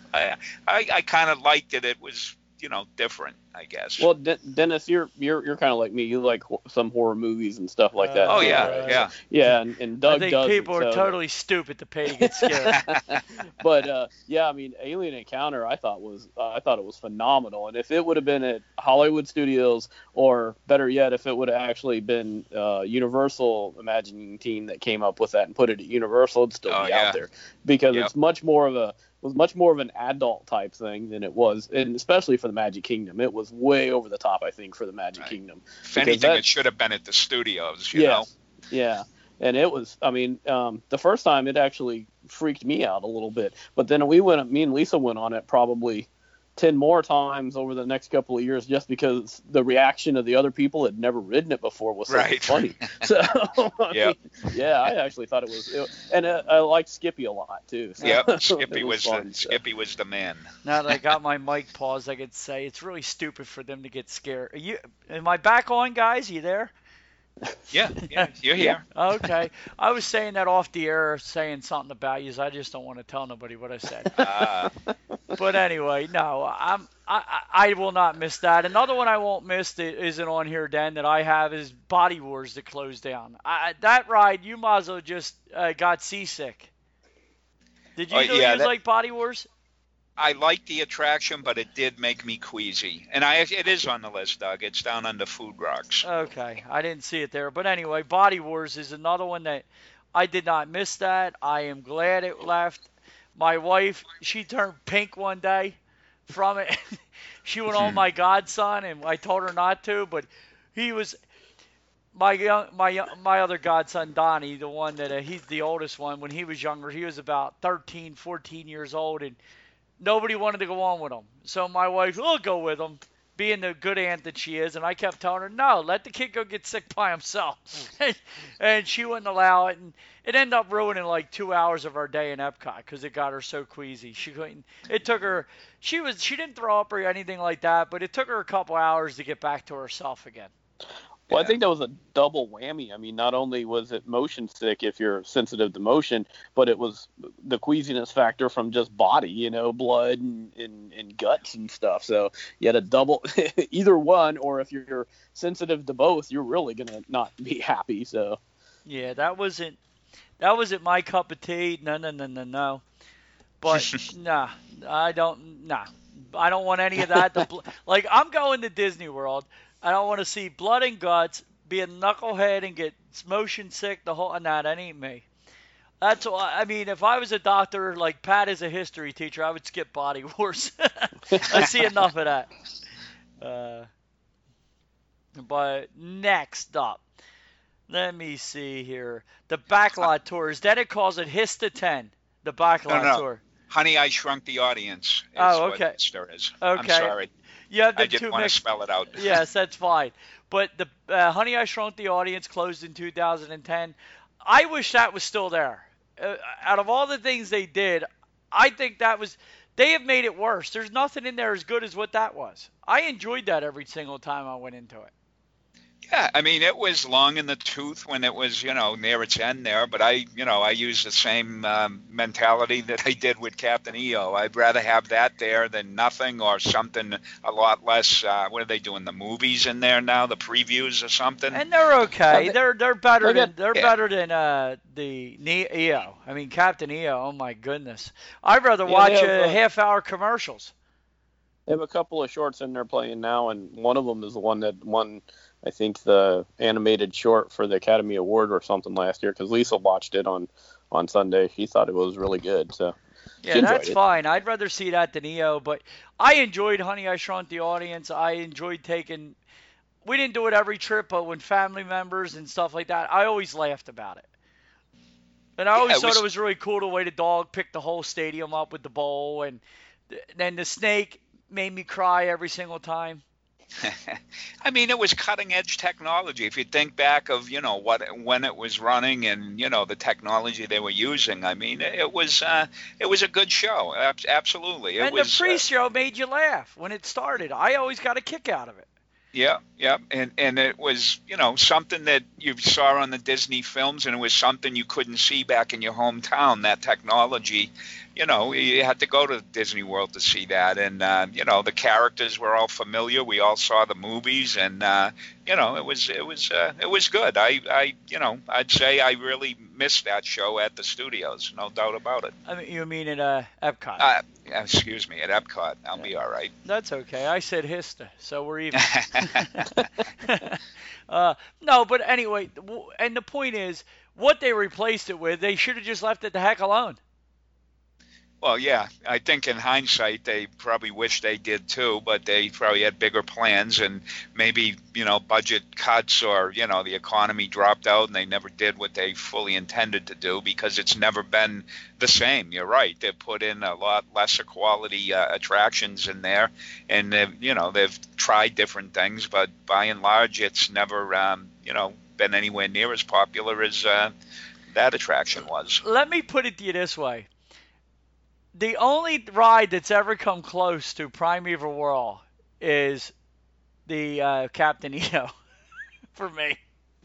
I kind of liked it. It was different, I guess. Well, Dennis, you're kind of like me. You like some horror movies and stuff like that. Oh yeah. And Doug I think does. People are totally stupid to pay to get scared. But I mean, Alien Encounter, I thought it was phenomenal. And if it would have been at Hollywood Studios, or better yet, if it would have actually been Universal Imagining team that came up with that and put it at Universal, it'd still be out there, because it's much more of an adult type thing than it was, and especially for the Magic Kingdom. It was way over the top, I think, for the Magic Kingdom. If anything, it should have been at the studios, you know? Yeah. And it was, I mean, the first time it actually freaked me out a little bit. But then me and Lisa went on it probably 10 more times over the next couple of years, just because the reaction of the other people that had never ridden it before was so funny. So, I actually thought it was, and I liked Skippy a lot too. So Skippy was the man. Now that I got my mic paused, I could say it's really stupid for them to get scared. Am I back on, guys? You there? Yeah, you're here. Okay. I was saying that off the air, saying something about you. I just don't want to tell nobody what I said. But anyway, no, I will not miss that. Another one I won't miss that isn't on here, Dan, that I have is Body Wars that closed down. That ride, you might as well just got seasick. Did you use like Body Wars? I liked the attraction, but it did make me queasy. And it is on the list, Doug. It's down under Food Rocks. Okay, I didn't see it there. But anyway, Body Wars is another one that I did not miss that. I am glad it left. My wife, she turned pink one day from it. She went on my godson, and I told her not to, but he was my other godson, Donnie, the one that he's the oldest one. When he was younger, he was about 13, 14 years old, and nobody wanted to go on with him. So my wife, will go with him, being the good aunt that she is. And I kept telling her, no, let the kid go get sick by himself. And she wouldn't allow it. And it ended up ruining like 2 hours of our day in Epcot because it got her so queasy. She didn't throw up or anything like that, but it took her a couple hours to get back to herself again. Well, I think that was a double whammy. I mean, not only was it motion sick if you're sensitive to motion, but it was the queasiness factor from just body, blood and guts and stuff. So you had a double, either one, or if you're sensitive to both, you're really going to not be happy. So yeah, that wasn't my cup of tea. No. But I don't want any of that. Like, I'm going to Disney World. I don't want to see blood and guts, be a knucklehead and get motion sick. That ain't me. That's why. I mean, if I was a doctor, like Pat is a history teacher, I would skip Body Wars. I see enough of that. But next up, let me see here. The Backlot Tours. Then it calls it Hista 10. The Backlot Tour. Honey, I Shrunk the Audience. Okay. What Hista is. Okay. I'm sorry. Yeah, I didn't want to spell it out. Yes, that's fine. But the Honey, I Shrunk the Audience closed in 2010. I wish that was still there. Out of all the things they did, I think they have made it worse. There's nothing in there as good as what that was. I enjoyed that every single time I went into it. Yeah, I mean, it was long in the tooth when it was, near its end there. But I used the same mentality that I did with Captain EO. I'd rather have that there than nothing, or something a lot less. What are they doing? The movies in there now, the previews or something. And they're okay. They're better than the EO. I mean, Captain EO. Oh my goodness, I'd rather watch half-hour commercials. They have a couple of shorts in there playing now, and one of them is the one that won, I think, the animated short for the Academy Award or something last year, because Lisa watched it on Sunday. She thought it was really good. So yeah, that's fine. I'd rather see that than EO, but I enjoyed Honey, I Shrunk the Audience. I enjoyed we didn't do it every trip, but when family members and stuff like that, I always laughed about it. And I always thought it was really cool the way the dog picked the whole stadium up with the bowl, and then the snake made me cry every single time. I mean, it was cutting edge technology. If you think back of, when it was running and, the technology they were using, I mean, it was a good show. Absolutely. And the pre-show made you laugh when it started. I always got a kick out of it. Yeah. And it was, something that you saw on the Disney films, and it was something you couldn't see back in your hometown, that technology. You had to go to Disney World to see that. And, the characters were all familiar. We all saw the movies, and, it was good. I'd say I really missed that show at the studios. No doubt about it. I mean, you mean at Epcot? Excuse me, at Epcot. I'll be all right. That's okay. I said Hista, so we're even. No, but anyway, and the point is, what they replaced it with, they should have just left it the heck alone. Well, yeah, I think in hindsight they probably wish they did too, but they probably had bigger plans, and maybe, budget cuts, or, the economy dropped out and they never did what they fully intended to do, because it's never been the same. You're right. They've put in a lot lesser quality attractions in there, and they've tried different things, but by and large it's never, been anywhere near as popular as that attraction was. Let me put it to you this way. The only ride that's ever come close to Primeval World is the Captain EO for me.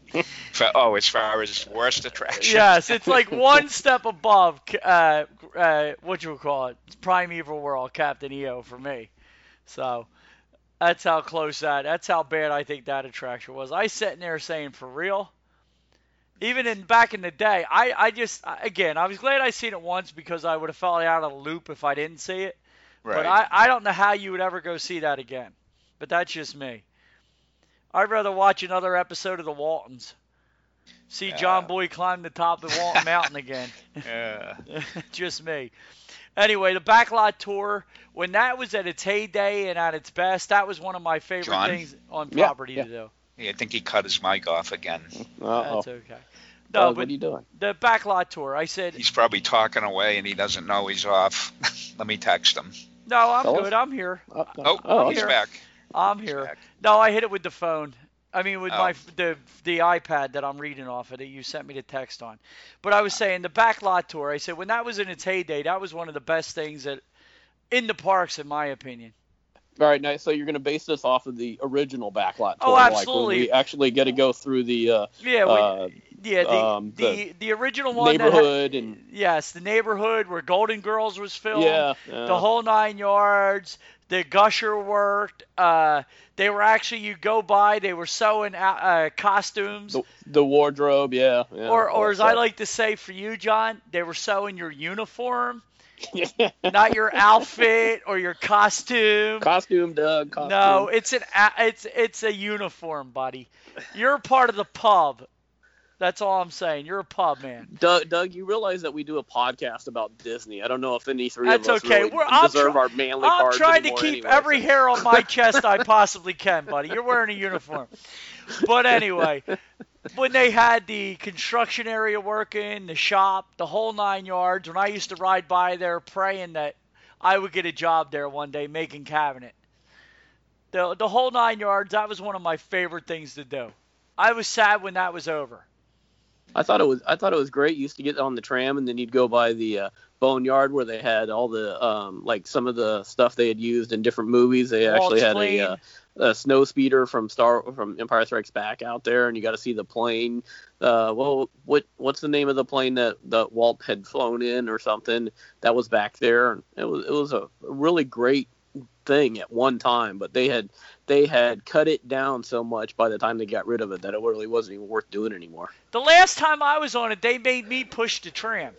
As far as worst attraction? Yes, it's like one step above, what you would call it, Primeval World, Captain EO for me. So that's how close that's how bad I think that attraction was. I sitting there saying, for real? Even back in the day, I was glad I seen it once, because I would have fell out of the loop if I didn't see it. Right. But I don't know how you would ever go see that again. But that's just me. I'd rather watch another episode of The Waltons. See John Boy climb the top of the Walton Mountain again. Yeah. Just me. Anyway, the Backlot Tour, when that was at its heyday and at its best, that was one of my favorite things on property to do. Yeah, I think he cut his mic off again. That's okay. No, but what are you doing? The Backlot Tour, I said... He's probably talking away and he doesn't know he's off. Let me text him. No, I'm good. I'm here. He's back. I'm here. Back. No, I hit it with the phone. I mean, with the iPad that I'm reading off of that you sent me the text on. But I was saying, the Backlot Tour, I said, when that was in its heyday, that was one of the best things in the parks, in my opinion. All right, now, so you're going to base this off of the original Backlot Tour. Oh, absolutely. Like when we actually get to go through the the original one. Neighborhood yes, the neighborhood where Golden Girls was filmed. Yeah. The whole 9 yards. The gusher worked. They were actually, you go by, they were sewing costumes. The wardrobe, yeah. Or as I like to say for you, John, they were sewing your uniform. Not your outfit or your costume. Costume, Doug. Costume. No, it's a uniform, buddy. You're part of the pub. That's all I'm saying. You're a pub man. Doug, you realize that we do a podcast about Disney. I don't know if any three of us really deserve our manly cards. I'm trying to keep every hair on my chest I possibly can, buddy. You're wearing a uniform. But anyway, when they had the construction area working, the shop, the whole 9 yards, when I used to ride by there praying that I would get a job there one day making cabinet. The whole 9 yards, that was one of my favorite things to do. I was sad when that was over. I thought it was great. You used to get on the tram and then you'd go by the Boneyard where they had all the like some of the stuff they had used in different movies. They actually had a snow speeder from Empire Strikes Back out there, and you got to see the plane. What's the name of the plane that Walt had flown in or something that was back there? It was a really great thing at one time, but they had cut it down so much by the time they got rid of it that it really wasn't even worth doing anymore. The last time I was on it, they made me push the tram.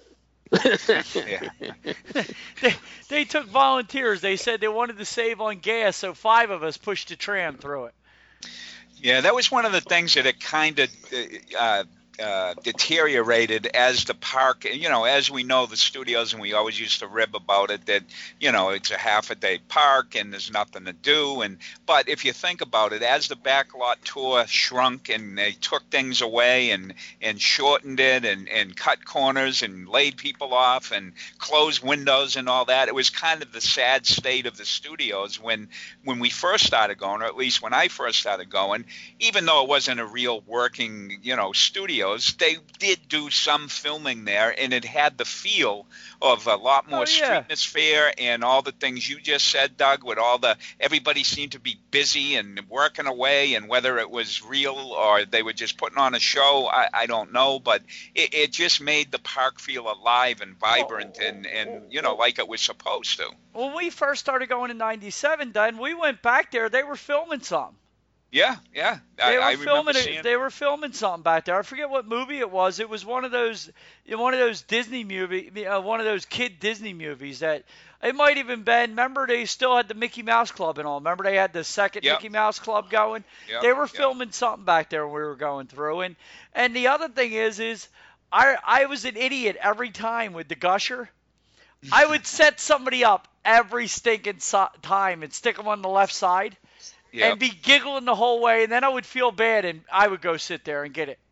They took volunteers. They said they wanted to save on gas, so 5 of us pushed the tram through it. Yeah, that was one of the things that it kind of deteriorated as the park, as we know, the studios, and we always used to rib about it, that, it's a half a day park and there's nothing to do. But if you think about it, as the backlot tour shrunk and they took things away and shortened it and cut corners and laid people off and closed windows and all that, it was kind of the sad state of the studios when we first started going, or at least when I first started going, even though it wasn't a real working, studio. They did do some filming there, and it had the feel of a lot more street atmosphere and all the things you just said, Doug, with everybody seemed to be busy and working away, and whether it was real or they were just putting on a show, I don't know, but it just made the park feel alive and vibrant and like it was supposed to. When we first started going in '97, Don, we went back there, they were filming something. Yeah. They were filming something back there. I forget what movie it was. It was one of those Disney movie, one of those kid Disney movies that it might even been. Remember, they still had the Mickey Mouse Club and all. Remember, they had the second Mickey Mouse Club going. They were filming something back there when we were going through. And the other thing is I was an idiot every time with the Gusher. I would set somebody up every stinking time and stick them on the left side. Yep. And be giggling the whole way, and then I would feel bad, and I would go sit there and get it.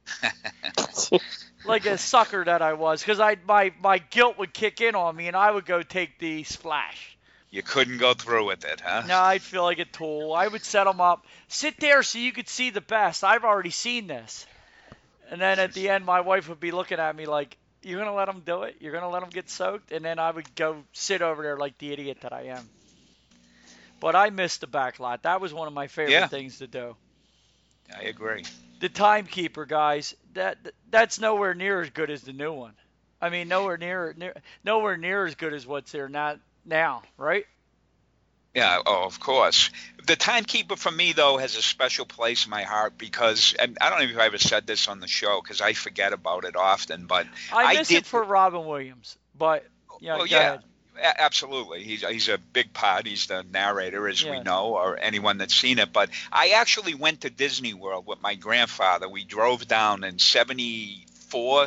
Like a sucker that I was, because my guilt would kick in on me, and I would go take the splash. You couldn't go through with it, huh? No, I'd feel like a tool. I would set them up. Sit there so you could see the best. I've already seen this. And then at the end, my wife would be looking at me like, you're going to let them do it? You're going to let them get soaked? And then I would go sit over there like the idiot that I am. But I missed the back lot. That was one of my favorite things to do. I agree. The Timekeeper, guys, that's nowhere near as good as the new one. I mean, nowhere near as good as what's there now, right? Yeah, of course. The Timekeeper for me, though, has a special place in my heart because, and I don't know if I ever said this on the show because I forget about it often, but I miss it for Robin Williams, but go ahead. Absolutely. He's a big part. He's the narrator, as we know, or anyone that's seen it. But I actually went to Disney World with my grandfather. We drove down in 73 or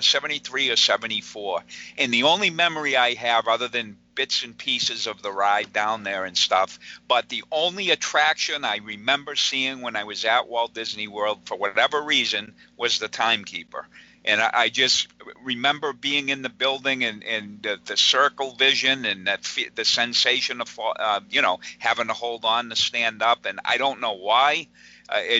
74. And the only memory I have, other than bits and pieces of the ride down there and stuff, but the only attraction I remember seeing when I was at Walt Disney World, for whatever reason, was the Timekeeper. And I just remember being in the building and the circle vision and the sensation of, having to hold on to stand up. And I don't know why. I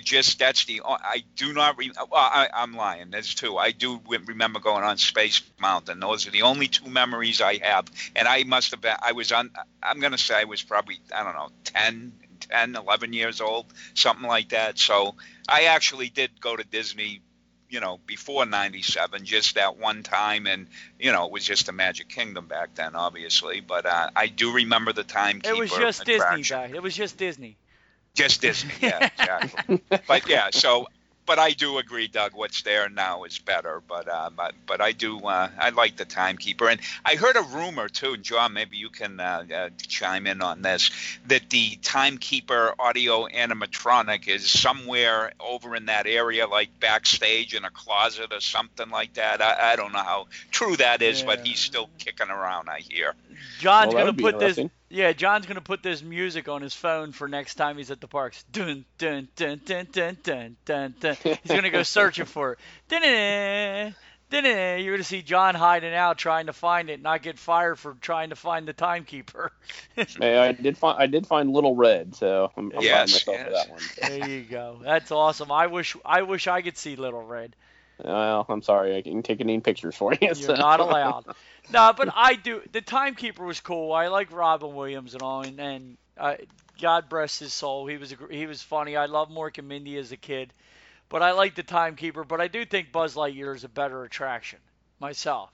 do not, I'm lying. There's two. I do remember going on Space Mountain. Those are the only two memories I have. And I must have been, I'm going to say I was probably, 10, 11 years old, something like that. So I actually did go to Disney before 97, just that one time, and it was just the Magic Kingdom back then, obviously. But I do remember the Timekeeper. It was just attraction. Disney back. It was just Disney. Just Disney, yeah, exactly. But yeah, but I do agree, Doug. What's there now is better. But I do. I like the Timekeeper, and I heard a rumor too. And John, maybe you can chime in on this. That the Timekeeper audio animatronic is somewhere over in that area, like backstage in a closet or something like that. I don't know how true that is, but he's still kicking around, I hear. John's going to put this. Yeah, John's going to put this music on his phone for next time he's at the parks. Dun, dun, dun, dun, dun, dun, dun, dun. He's going to go searching for it. Dun-dun-dun, dun-dun-dun. You're going to see John hiding out trying to find it, not get fired for trying to find the Timekeeper. Hey, I did find Little Red, so I'm proud of myself for that one. There you go. That's awesome. I wish I could see Little Red. Well, I'm sorry. I can take any pictures for you. You're not allowed. No, but I do. The Timekeeper was cool. I like Robin Williams and all, and God bless his soul. He was funny. I loved Mork and Mindy as a kid, but I like the Timekeeper. But I do think Buzz Lightyear is a better attraction myself.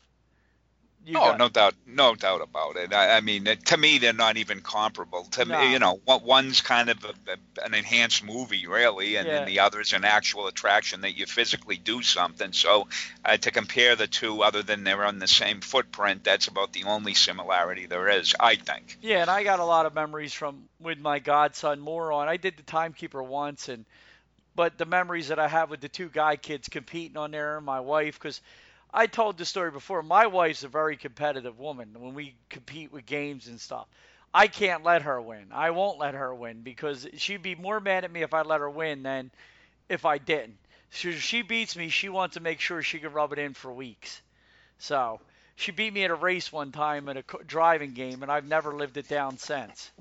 No doubt about it. I mean, to me, they're not even comparable. To me, one's kind of an enhanced movie, really, and then the other's an actual attraction that you physically do something. So, to compare the two, other than they're on the same footprint, that's about the only similarity there is, I think. Yeah, and I got a lot of memories with my godson Moron. I did the Timekeeper once, and But the memories that I have with the two guy kids competing on there, and my wife, because I told the story before, my wife's a very competitive woman when we compete with games and stuff. I can't let her win. I won't let her win because she'd be more mad at me if I let her win than if I didn't. So if she beats me, she wants to make sure she can rub it in for weeks. So she beat me at a race one time at a driving game, and I've never lived it down since.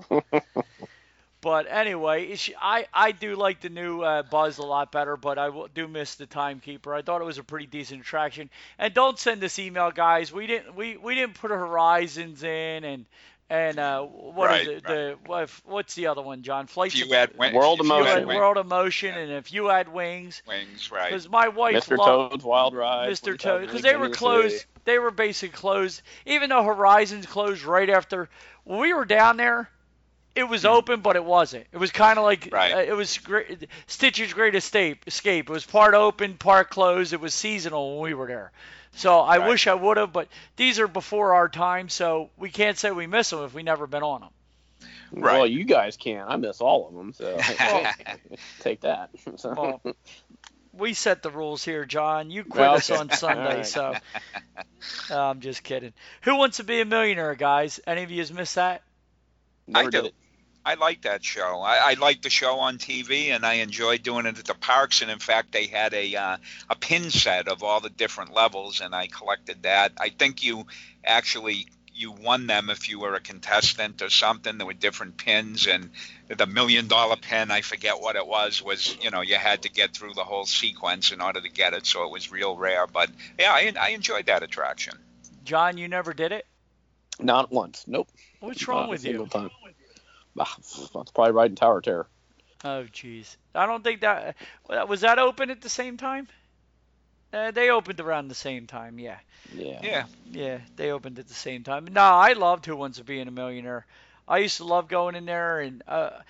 But anyway, I do like the new Buzz a lot better, but I do miss the Timekeeper. I thought it was a pretty decent attraction. And don't send us email, guys. We didn't put Horizons in, and what is it? What's the other one, John? Flights of World of Motion. World of Motion, and If You Had Wings. Wings, right? Because my wife Mr. Toad's Wild Ride. Mr. Toad, because they were closed. They were basically closed. Even though Horizons closed right after when we were down there. It was open, but it wasn't. It was kind of like it was Stitch's Great Escape. It was part open, part closed. It was seasonal when we were there. So I wish I would have, but these are before our time, so we can't say we miss them if we never been on them. Right. Well, you guys can. I miss all of them, so take that. Well, we set the rules here, John. You quit us on Sunday, so I'm just kidding. Who Wants to Be a Millionaire, guys? Any of you has missed that? I do. I like that show. I like the show on TV, and I enjoyed doing it at the parks. And in fact, they had a pin set of all the different levels, and I collected that. I think you won them if you were a contestant or something. There were different pins, and the $1 million pin, I forget what it was you had to get through the whole sequence in order to get it, so it was real rare. But yeah, I enjoyed that attraction. John, you never did it? Not once. Nope. What's wrong with you? Time. It's probably riding Tower Terror. Oh, jeez. I don't think that was that open at the same time. They opened around the same time. Yeah. They opened at the same time. No, I loved Who Wants to Be a Millionaire. I used to love going in there, and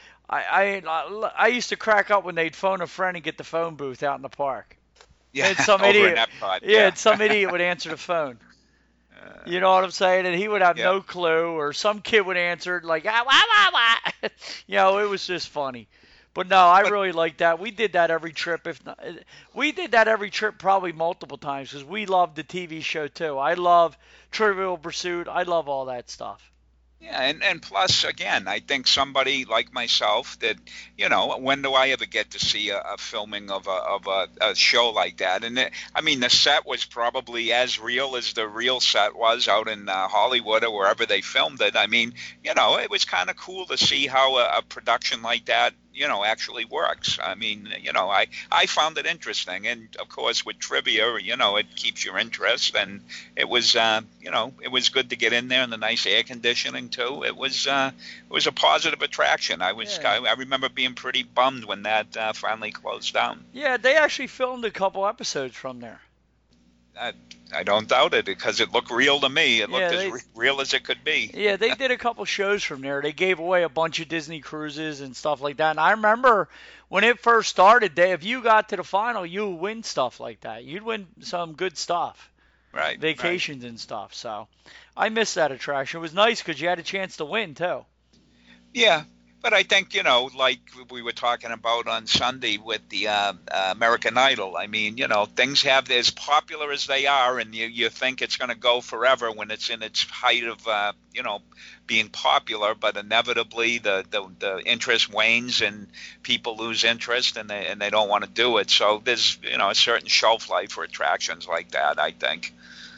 I used to crack up when they'd phone a friend and get the phone booth out in the park. Yeah. And some idiot. And some idiot would answer the phone. You know what I'm saying? And he would have no clue, or some kid would answer like, wah, wah, wah. It was just funny. But no, I really liked that. We did that every trip. We did that every trip probably multiple times because we loved the TV show too. I love Trivial Pursuit. I love all that stuff. Yeah, and plus, again, I think somebody like myself that, when do I ever get to see a filming of a show like that? And the set was probably as real as the real set was out in Hollywood or wherever they filmed it. It was kind of cool to see how a production like that, actually works. I found it interesting. And of course, with trivia, it keeps your interest. And it was, it was good to get in there in the nice air conditioning too. It was a positive attraction. I remember being pretty bummed when that finally closed down. Yeah, they actually filmed a couple episodes from there. I don't doubt it because it looked real to me. It looked as real as it could be. Yeah, they did a couple shows from there. They gave away a bunch of Disney cruises and stuff like that. And I remember when it first started, if you got to the final, you would win stuff like that. You'd win some good stuff. Right. Vacations and stuff. So I missed that attraction. It was nice because you had a chance to win, too. Yeah. But I think, like we were talking about on Sunday with the American Idol, things have as popular as they are, and you think it's going to go forever when it's in its height of, being popular, but inevitably the interest wanes and people lose interest and they don't want to do it. So there's, a certain shelf life for attractions like that, I think.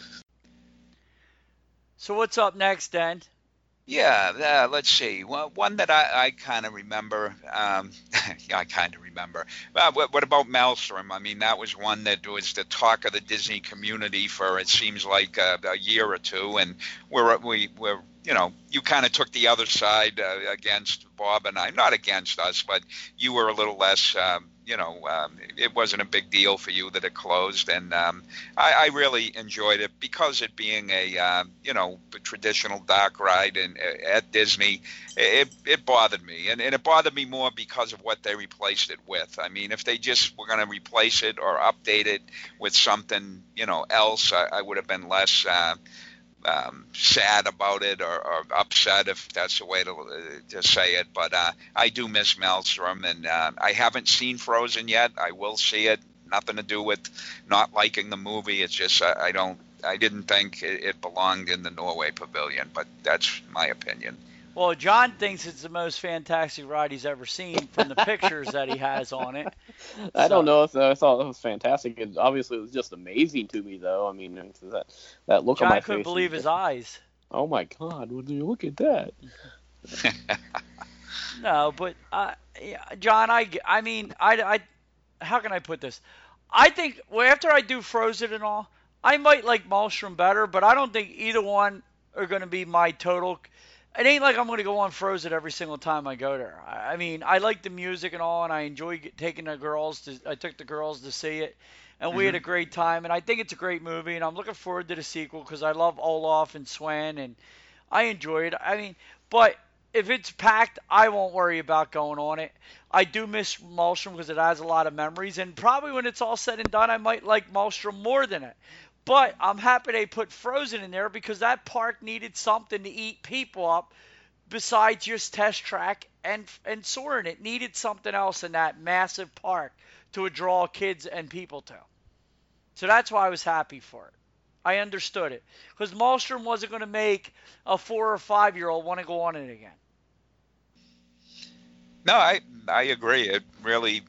So what's up next, Dan? Yeah, let's see. Well, one that I kind of remember. I kind of remember. What about Maelstrom? That was one that was the talk of the Disney community for it seems like a year or two, and we're you kind of took the other side against Bob and I. Not against us, but you were a little less. It wasn't a big deal for you that it closed, and I really enjoyed it because it being a traditional dark ride at Disney. It bothered me, and it bothered me more because of what they replaced it with. If they just were going to replace it or update it with something else, I would have been less sad about it or upset, if that's the way to say it. But I do miss Maelstrom, and I haven't seen Frozen yet. I will see it. Nothing to do with not liking the movie. It's just I didn't think it belonged in the Norway Pavilion, but that's my opinion. Well, John thinks it's the most fantastic ride he's ever seen from the pictures that he has on it. I don't know if I thought it was fantastic. Obviously, it was just amazing to me, though. I mean, that look on my face. John couldn't believe his eyes. Oh my God! Would you look at that? No, but John, I mean, how can I put this? I think after I do Frozen and all, I might like Maelstrom better, but I don't think either one are going to be my total. It ain't like I'm going to go on Frozen every single time I go there. I mean, I like the music and all, and I enjoy taking the girls. I took the girls to see it, and we had a great time. And I think it's a great movie, and I'm looking forward to the sequel because I love Olaf and Sven, and I enjoy it. I mean, but if it's packed, I won't worry about going on it. I do miss Maelstrom because it has a lot of memories, and probably when it's all said and done, I might like Maelstrom more than it. But I'm happy they put Frozen in there because that park needed something to eat people up besides just Test Track and Soarin'. It needed something else in that massive park to draw kids and people to. So that's why I was happy for it. I understood it. Because Maelstrom wasn't going to make a 4 or 5-year-old want to go on it again. No, I agree. It really,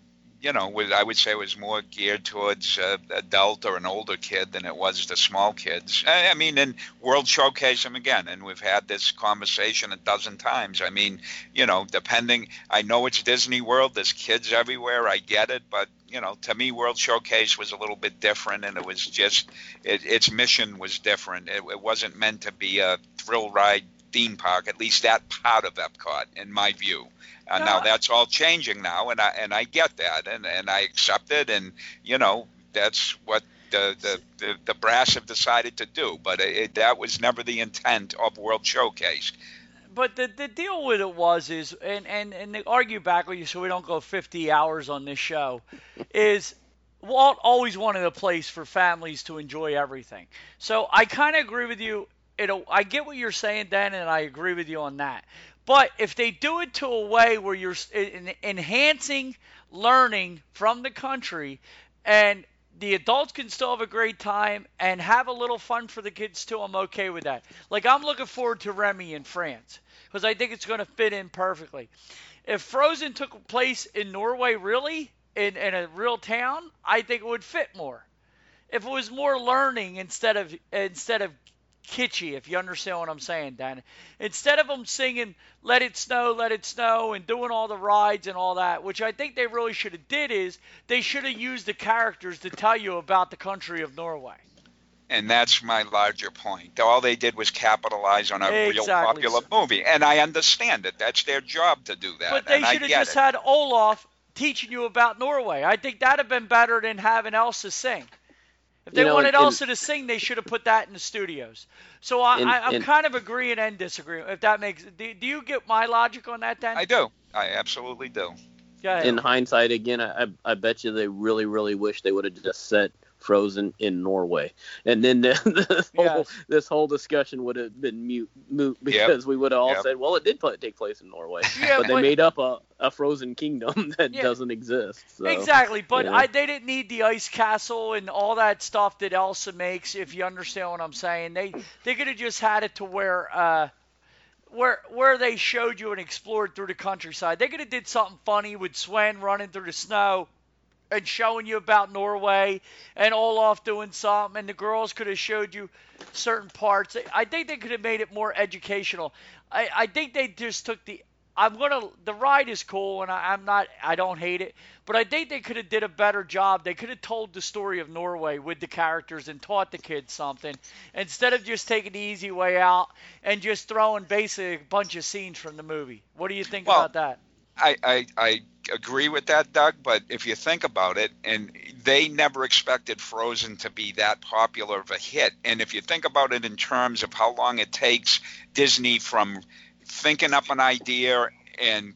I would say it was more geared towards adult or an older kid than it was the small kids. I mean, in World Showcase them again, and we've had this conversation a dozen times. I mean, depending, I know it's Disney World, there's kids everywhere, I get it, but, to me, World Showcase was a little bit different, and it was just, its mission was different. It wasn't meant to be a thrill ride theme park, at least that part of Epcot, in my view. Now that's all changing now, and I get that, and I accept it, and that's what the brass have decided to do. But that was never the intent of World Showcase. But the deal with it is, and to argue back with you so we don't go 50 hours on this show, is Walt always wanted a place for families to enjoy everything. So I kind of agree with you. I get what you're saying, Dan, and I agree with you on that. But if they do it to a way where you're enhancing learning from the country and the adults can still have a great time and have a little fun for the kids too, I'm okay with that. Like, I'm looking forward to Remy in France because I think it's going to fit in perfectly. If Frozen took place in Norway, really, in a real town, I think it would fit more. If it was more learning instead of kitschy, if you understand what I'm saying, Dan. Instead of them singing let it snow, and doing all the rides and all that, which I think they really should have did, is they should have used the characters to tell you about the country of Norway. And that's my larger point. All they did was capitalize on a real popular movie. And I understand it. That's their job to do that. But they should have just had Olaf teaching you about Norway. I think that would have been better than having Elsa sing. If they wanted Elsa to sing, they should have put that in the studios. So I'm kind of agreeing and disagreeing. If that makes – do you get my logic on that, Dan? I do. I absolutely do. Go ahead. In hindsight, again, I bet you they really, really wish they would have just set Frozen in Norway. And then this whole discussion would have been moot because we would have all said, well, it did take place in Norway. But they made up a Frozen kingdom that doesn't exist. So, exactly. But they didn't need the ice castle and all that stuff that Elsa makes, if you understand what I'm saying. They could have just had it to where they showed you and explored through the countryside. They could have did something funny with Sven running through the snow and showing you about Norway and Olaf doing something, and the girls could have showed you certain parts. I think they could have made it more educational. I think they just took the ride is cool, and I don't hate it, but I think they could have did a better job. They could have told the story of Norway with the characters and taught the kids something instead of just taking the easy way out and just throwing basically a bunch of scenes from the movie. What do you think about that? I agree with that, Doug, but if you think about it, and they never expected Frozen to be that popular of a hit, and if you think about it in terms of how long it takes Disney from thinking up an idea and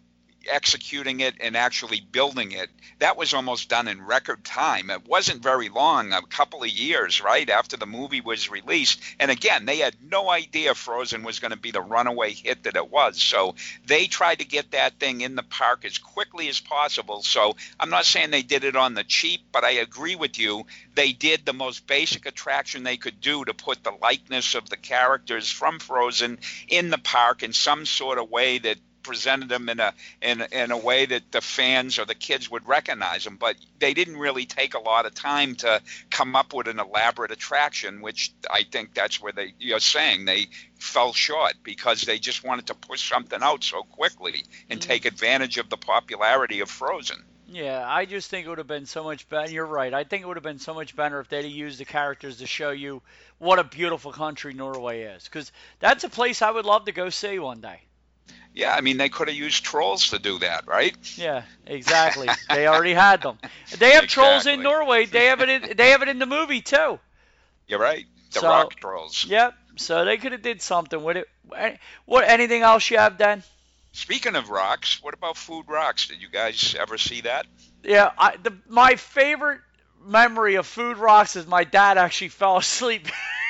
executing it and actually building it, that was almost done in record time. It wasn't very long, a couple of years, right, after the movie was released. And again, they had no idea Frozen was going to be the runaway hit that it was. So they tried to get that thing in the park as quickly as possible. So I'm not saying they did it on the cheap, but I agree with you. They did the most basic attraction they could do to put the likeness of the characters from Frozen in the park in some sort of way that presented them in a way that the fans or the kids would recognize them. But they didn't really take a lot of time to come up with an elaborate attraction, which I think that's where you're saying they fell short, because they just wanted to push something out so quickly and take advantage of the popularity of Frozen. Yeah, I just think it would have been so much better. You're right. I think it would have been so much better if they'd have used the characters to show you what a beautiful country Norway is, because that's a place I would love to go see one day. Yeah, I mean, they could have used trolls to do that, right? Yeah, exactly. They already had them. They have trolls in Norway. They have it in the movie too. You're right. The rock trolls. Yep. So they could have did something with it. Anything else you have, Dan? Speaking of rocks, what about Food Rocks? Did you guys ever see that? Yeah, my favorite memory of Food Rocks is my dad actually fell asleep.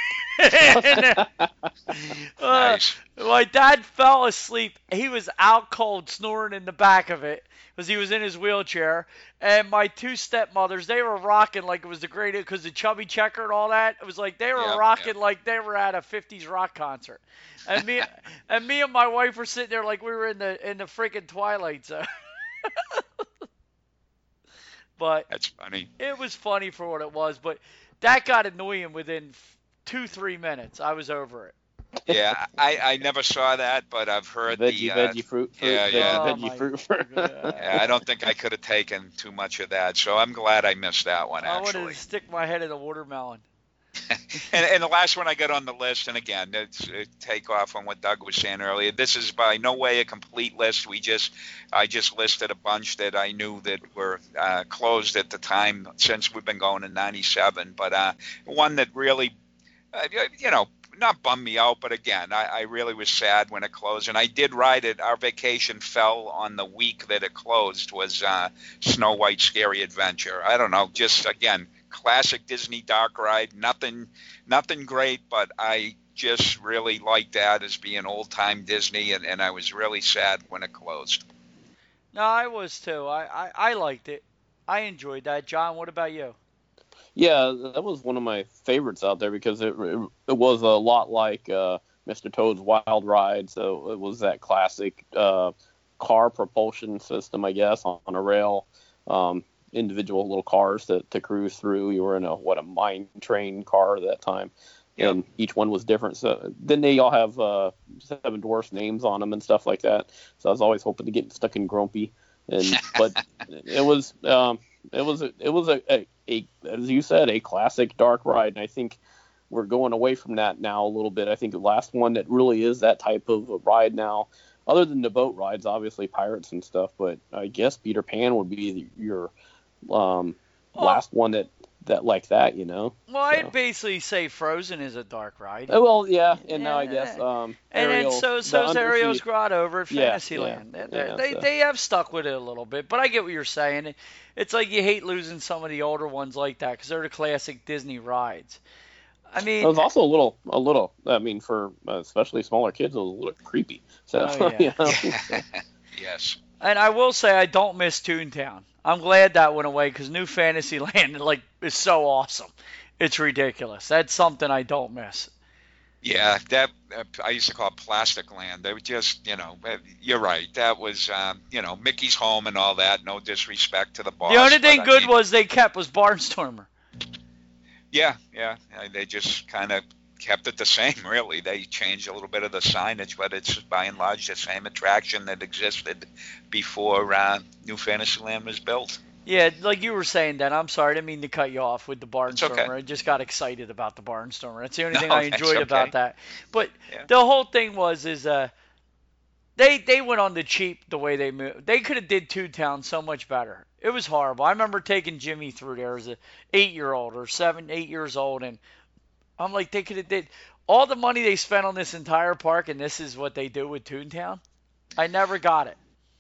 Nice. My dad fell asleep. He was out cold, snoring in the back of it because he was in his wheelchair. And my two stepmothers, they were rocking like it was the greatest, because the Chubby Checker and all that. It was like they were rocking like they were at a 50s rock concert. And me and my wife were sitting there like we were in the freaking Twilight Zone. But that's funny. It was funny for what it was, but that got annoying within 2-3 minutes. I was over it. Yeah, I never saw that, but I've heard veggie fruit. Veggie fruit. Yeah, I don't think I could have taken too much of that, so I'm glad I missed that one. I wanted to stick my head in a watermelon. And the last one I got on the list, and again, take off on what Doug was saying earlier, this is by no way a complete list. I just listed a bunch that I knew that were closed at the time since we've been going in '97. But one that really, not bummed me out, but again, I really was sad when it closed. And I did ride it. Our vacation fell on the week that it closed, was Snow White Scary Adventure. I don't know, just again, classic Disney dark ride. Nothing great, but I just really liked that as being old-time Disney, and I was really sad when it closed. No, I was too. I liked it. I enjoyed that. John, what about you? Yeah, that was one of my favorites out there because it was a lot like Mr. Toad's Wild Ride. So it was that classic car propulsion system, I guess, on a rail. Individual little cars to cruise through. You were in a mine train car at that time, and each one was different. So then they all have Seven Dwarfs names on them and stuff like that. So I was always hoping to get stuck in Grumpy, but it was a as you said, a classic dark ride, and I think we're going away from that now a little bit. I think the last one that really is that type of a ride now, other than the boat rides, obviously Pirates and stuff, but I guess Peter Pan would be your last one that like that, Well, I'd basically say Frozen is a dark ride. Well, yeah, and now I guess and then so's Ariel's Grotto over at Fantasyland. They have stuck with it a little bit, but I get what you're saying. It's like you hate losing some of the older ones like that because they're the classic Disney rides. I mean, it was also a little. I mean, for especially smaller kids, it was a little creepy. So, Yes. And I will say I don't miss Toontown. I'm glad that went away because New Fantasyland is so awesome. It's ridiculous. That's something I don't miss. Yeah, that I used to call it Plastic Land. They were just, you're right. That was, Mickey's home and all that. No disrespect to the boss. The only thing good was they kept was Barnstormer. Yeah. They just kind of kept it the same, really. They changed a little bit of the signage, but it's by and large the same attraction that existed before New Fantasyland was built. Yeah, like you were saying, Dan, I'm sorry, I didn't mean to cut you off with the Barnstormer. Okay. I just got excited about the Barnstormer. That's the only thing I enjoyed about that. But the whole thing was they went on the cheap the way they moved. They could have did Toontown so much better. It was horrible. I remember taking Jimmy through there as an 8-year-old or 8 years old, and I'm like, they could have did all the money they spent on this entire park, and this is what they do with Toontown. I never got it.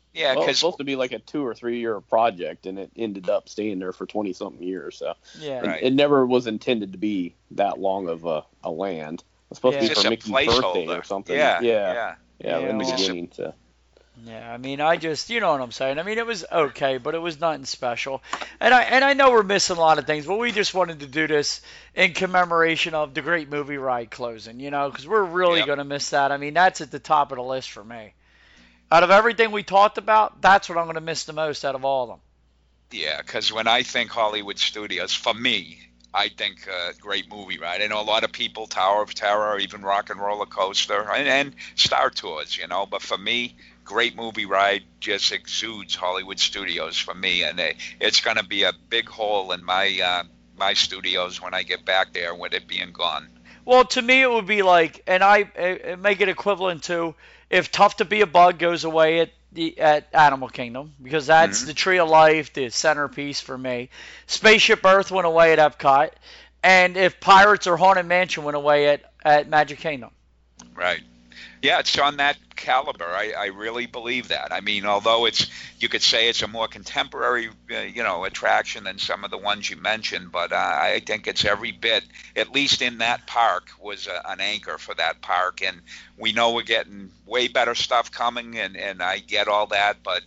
Yeah, Well, because it's supposed to be like a 2 or 3 year project, and it ended up staying there for 20-something years. So Yeah. Right. it never was intended to be that long of a land. It's supposed to Yeah. be Just for a Mickey's birthday placeholder. or something. Yeah, yeah, Yeah, in the well- beginning. So. Yeah, I mean, I just, you know what I'm saying. I mean, it was okay, but it was nothing special. And I know we're missing a lot of things, but we just wanted to do this in commemoration of the Great Movie Ride closing, you know, because we're really Yep. going to miss that. I mean, that's at the top of the list for me. Out of everything we talked about, that's what I'm going to miss the most out of all of them. Yeah, because when I think Hollywood Studios, for me, I think Great Movie Ride. I know a lot of people, Tower of Terror, even Rock and Roller Coaster, and Star Tours, you know. But for me, Great Movie Ride just exudes Hollywood Studios for me, and it's going to be a big hole in my my studios when I get back there with it being gone. Well, to me, it would be like, and I make it equivalent to if Tough to Be a Bug goes away at Animal Kingdom, because that's the Tree of Life, the centerpiece for me. Spaceship Earth went away at Epcot, and if Pirates or Haunted Mansion went away at Magic Kingdom. Right. Yeah, it's on that caliber. I really believe that. I mean, although you could say it's a more contemporary, attraction than some of the ones you mentioned, but I think it's every bit, at least in that park, was an anchor for that park. And we know we're getting way better stuff coming, and I get all that, but,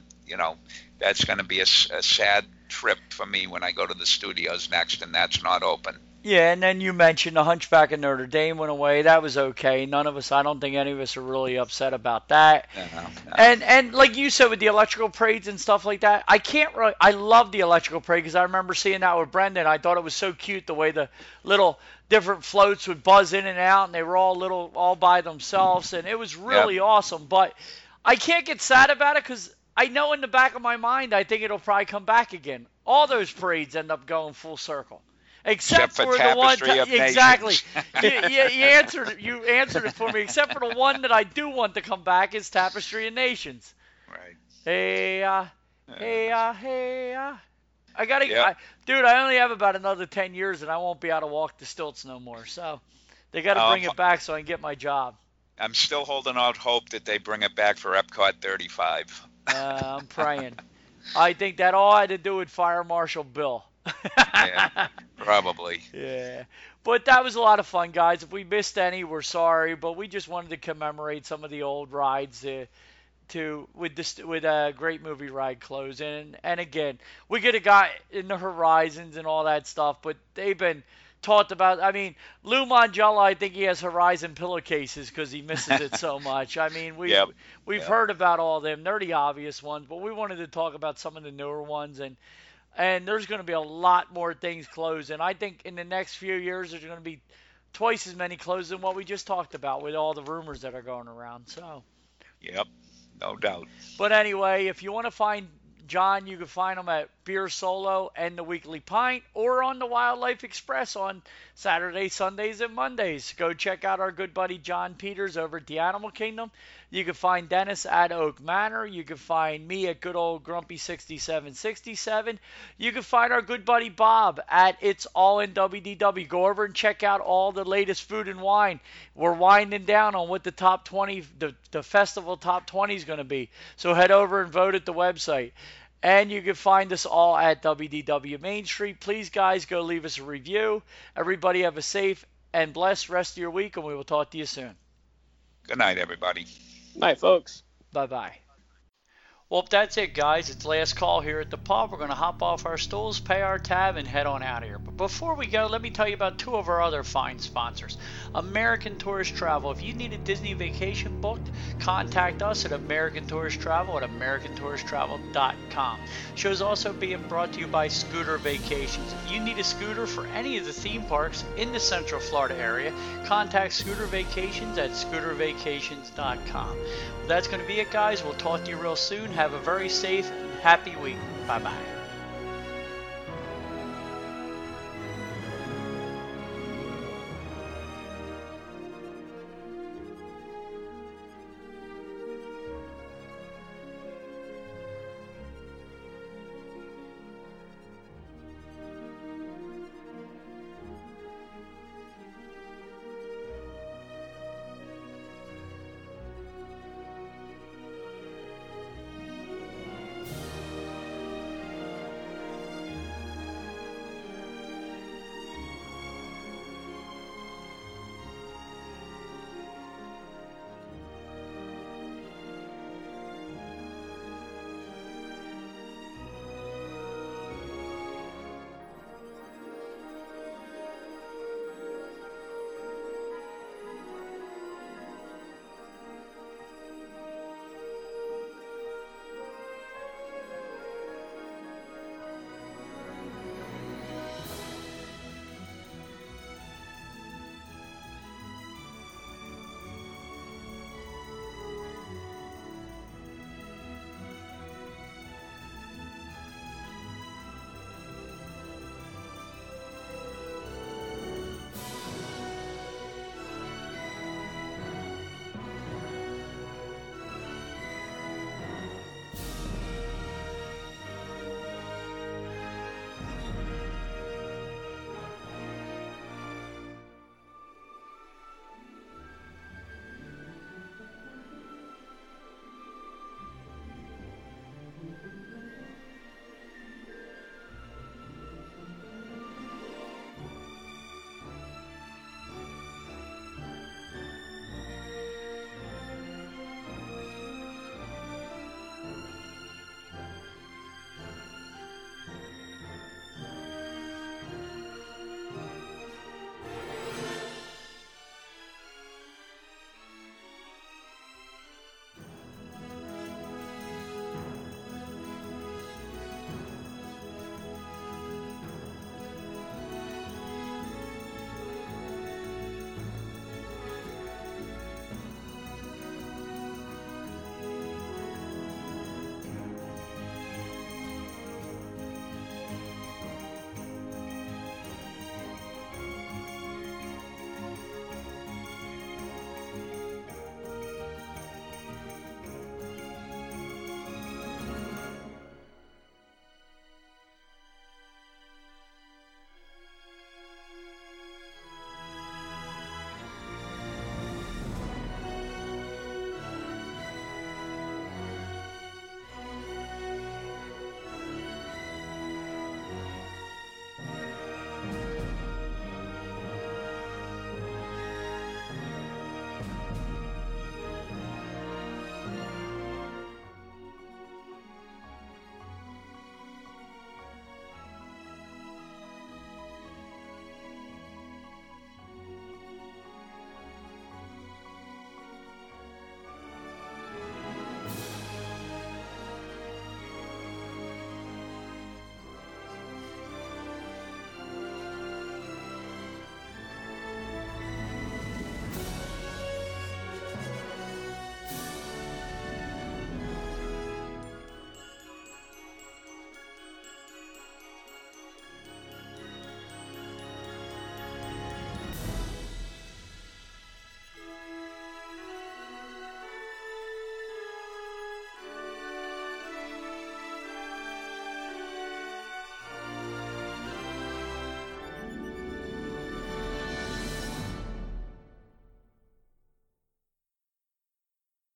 that's going to be a sad trip for me when I go to the studios next, and that's not open. Yeah, and then you mentioned the Hunchback of Notre Dame went away. That was okay. I don't think any of us are really upset about that. No. And like you said with the electrical parades and stuff like that, I love the electrical parade because I remember seeing that with Brendan. I thought it was so cute the way the little different floats would buzz in and out, and they were all by themselves, and it was really awesome. But I can't get sad about it because I know in the back of my mind I think it'll probably come back again. All those parades end up going full circle. Except for the one, exactly. You answered it for me. Except for the one that I do want to come back is Tapestry of Nations. Right. Hey, hey. Yep. Dude, I only have about another 10 years, and I won't be able to walk the stilts no more. So they got to bring it back so I can get my job. I'm still holding out hope that they bring it back for Epcot 35. I'm praying. I think that all had to do with Fire Marshal Bill. Yeah, probably. Yeah, but that was a lot of fun, guys. If we missed any, we're sorry, but we just wanted to commemorate some of the old rides with a Great Movie Ride closing. And again, we could have got in the Horizons and all that stuff, but they've been talked about. I mean, Lou Mangiella, I think he has Horizon pillowcases because he misses it so much. I mean, we've heard about all them. They're the obvious ones, but we wanted to talk about some of the newer ones, and there's going to be a lot more things closing. I think in the next few years, there's going to be twice as many closing what we just talked about with all the rumors that are going around. So. Yep, no doubt. But anyway, if you want to find John, you can find him at Beer Solo and the Weekly Pint, or on the Wildlife Express on Saturdays, Sundays, and Mondays. Go check out our good buddy John Peters over at the Animal Kingdom. You can find Dennis at Oak Manor. You can find me at good old Grumpy 6767. You can find our good buddy Bob at It's All in WDW. Go over and check out all the latest food and wine. We're winding down on what the top 20, the festival top 20 is going to be. So head over and vote at the website. And you can find us all at WDW Main Street. Please, guys, go leave us a review. Everybody have a safe and blessed rest of your week, and we will talk to you soon. Good night, everybody. Night, folks. Bye-bye. Well, that's it, guys. It's last call here at the pub. We're going to hop off our stools, pay our tab, and head on out of here. But before we go, let me tell you about two of our other fine sponsors. American Tourist Travel. If you need a Disney vacation booked, contact us at American Tourist Travel at AmericanTouristTravel.com. Show is also being brought to you by Scooter Vacations. If you need a scooter for any of the theme parks in the Central Florida area, contact Scooter Vacations at ScooterVacations.com. Well, that's going to be it, guys. We'll talk to you real soon. Have a very safe and happy week. Bye-bye.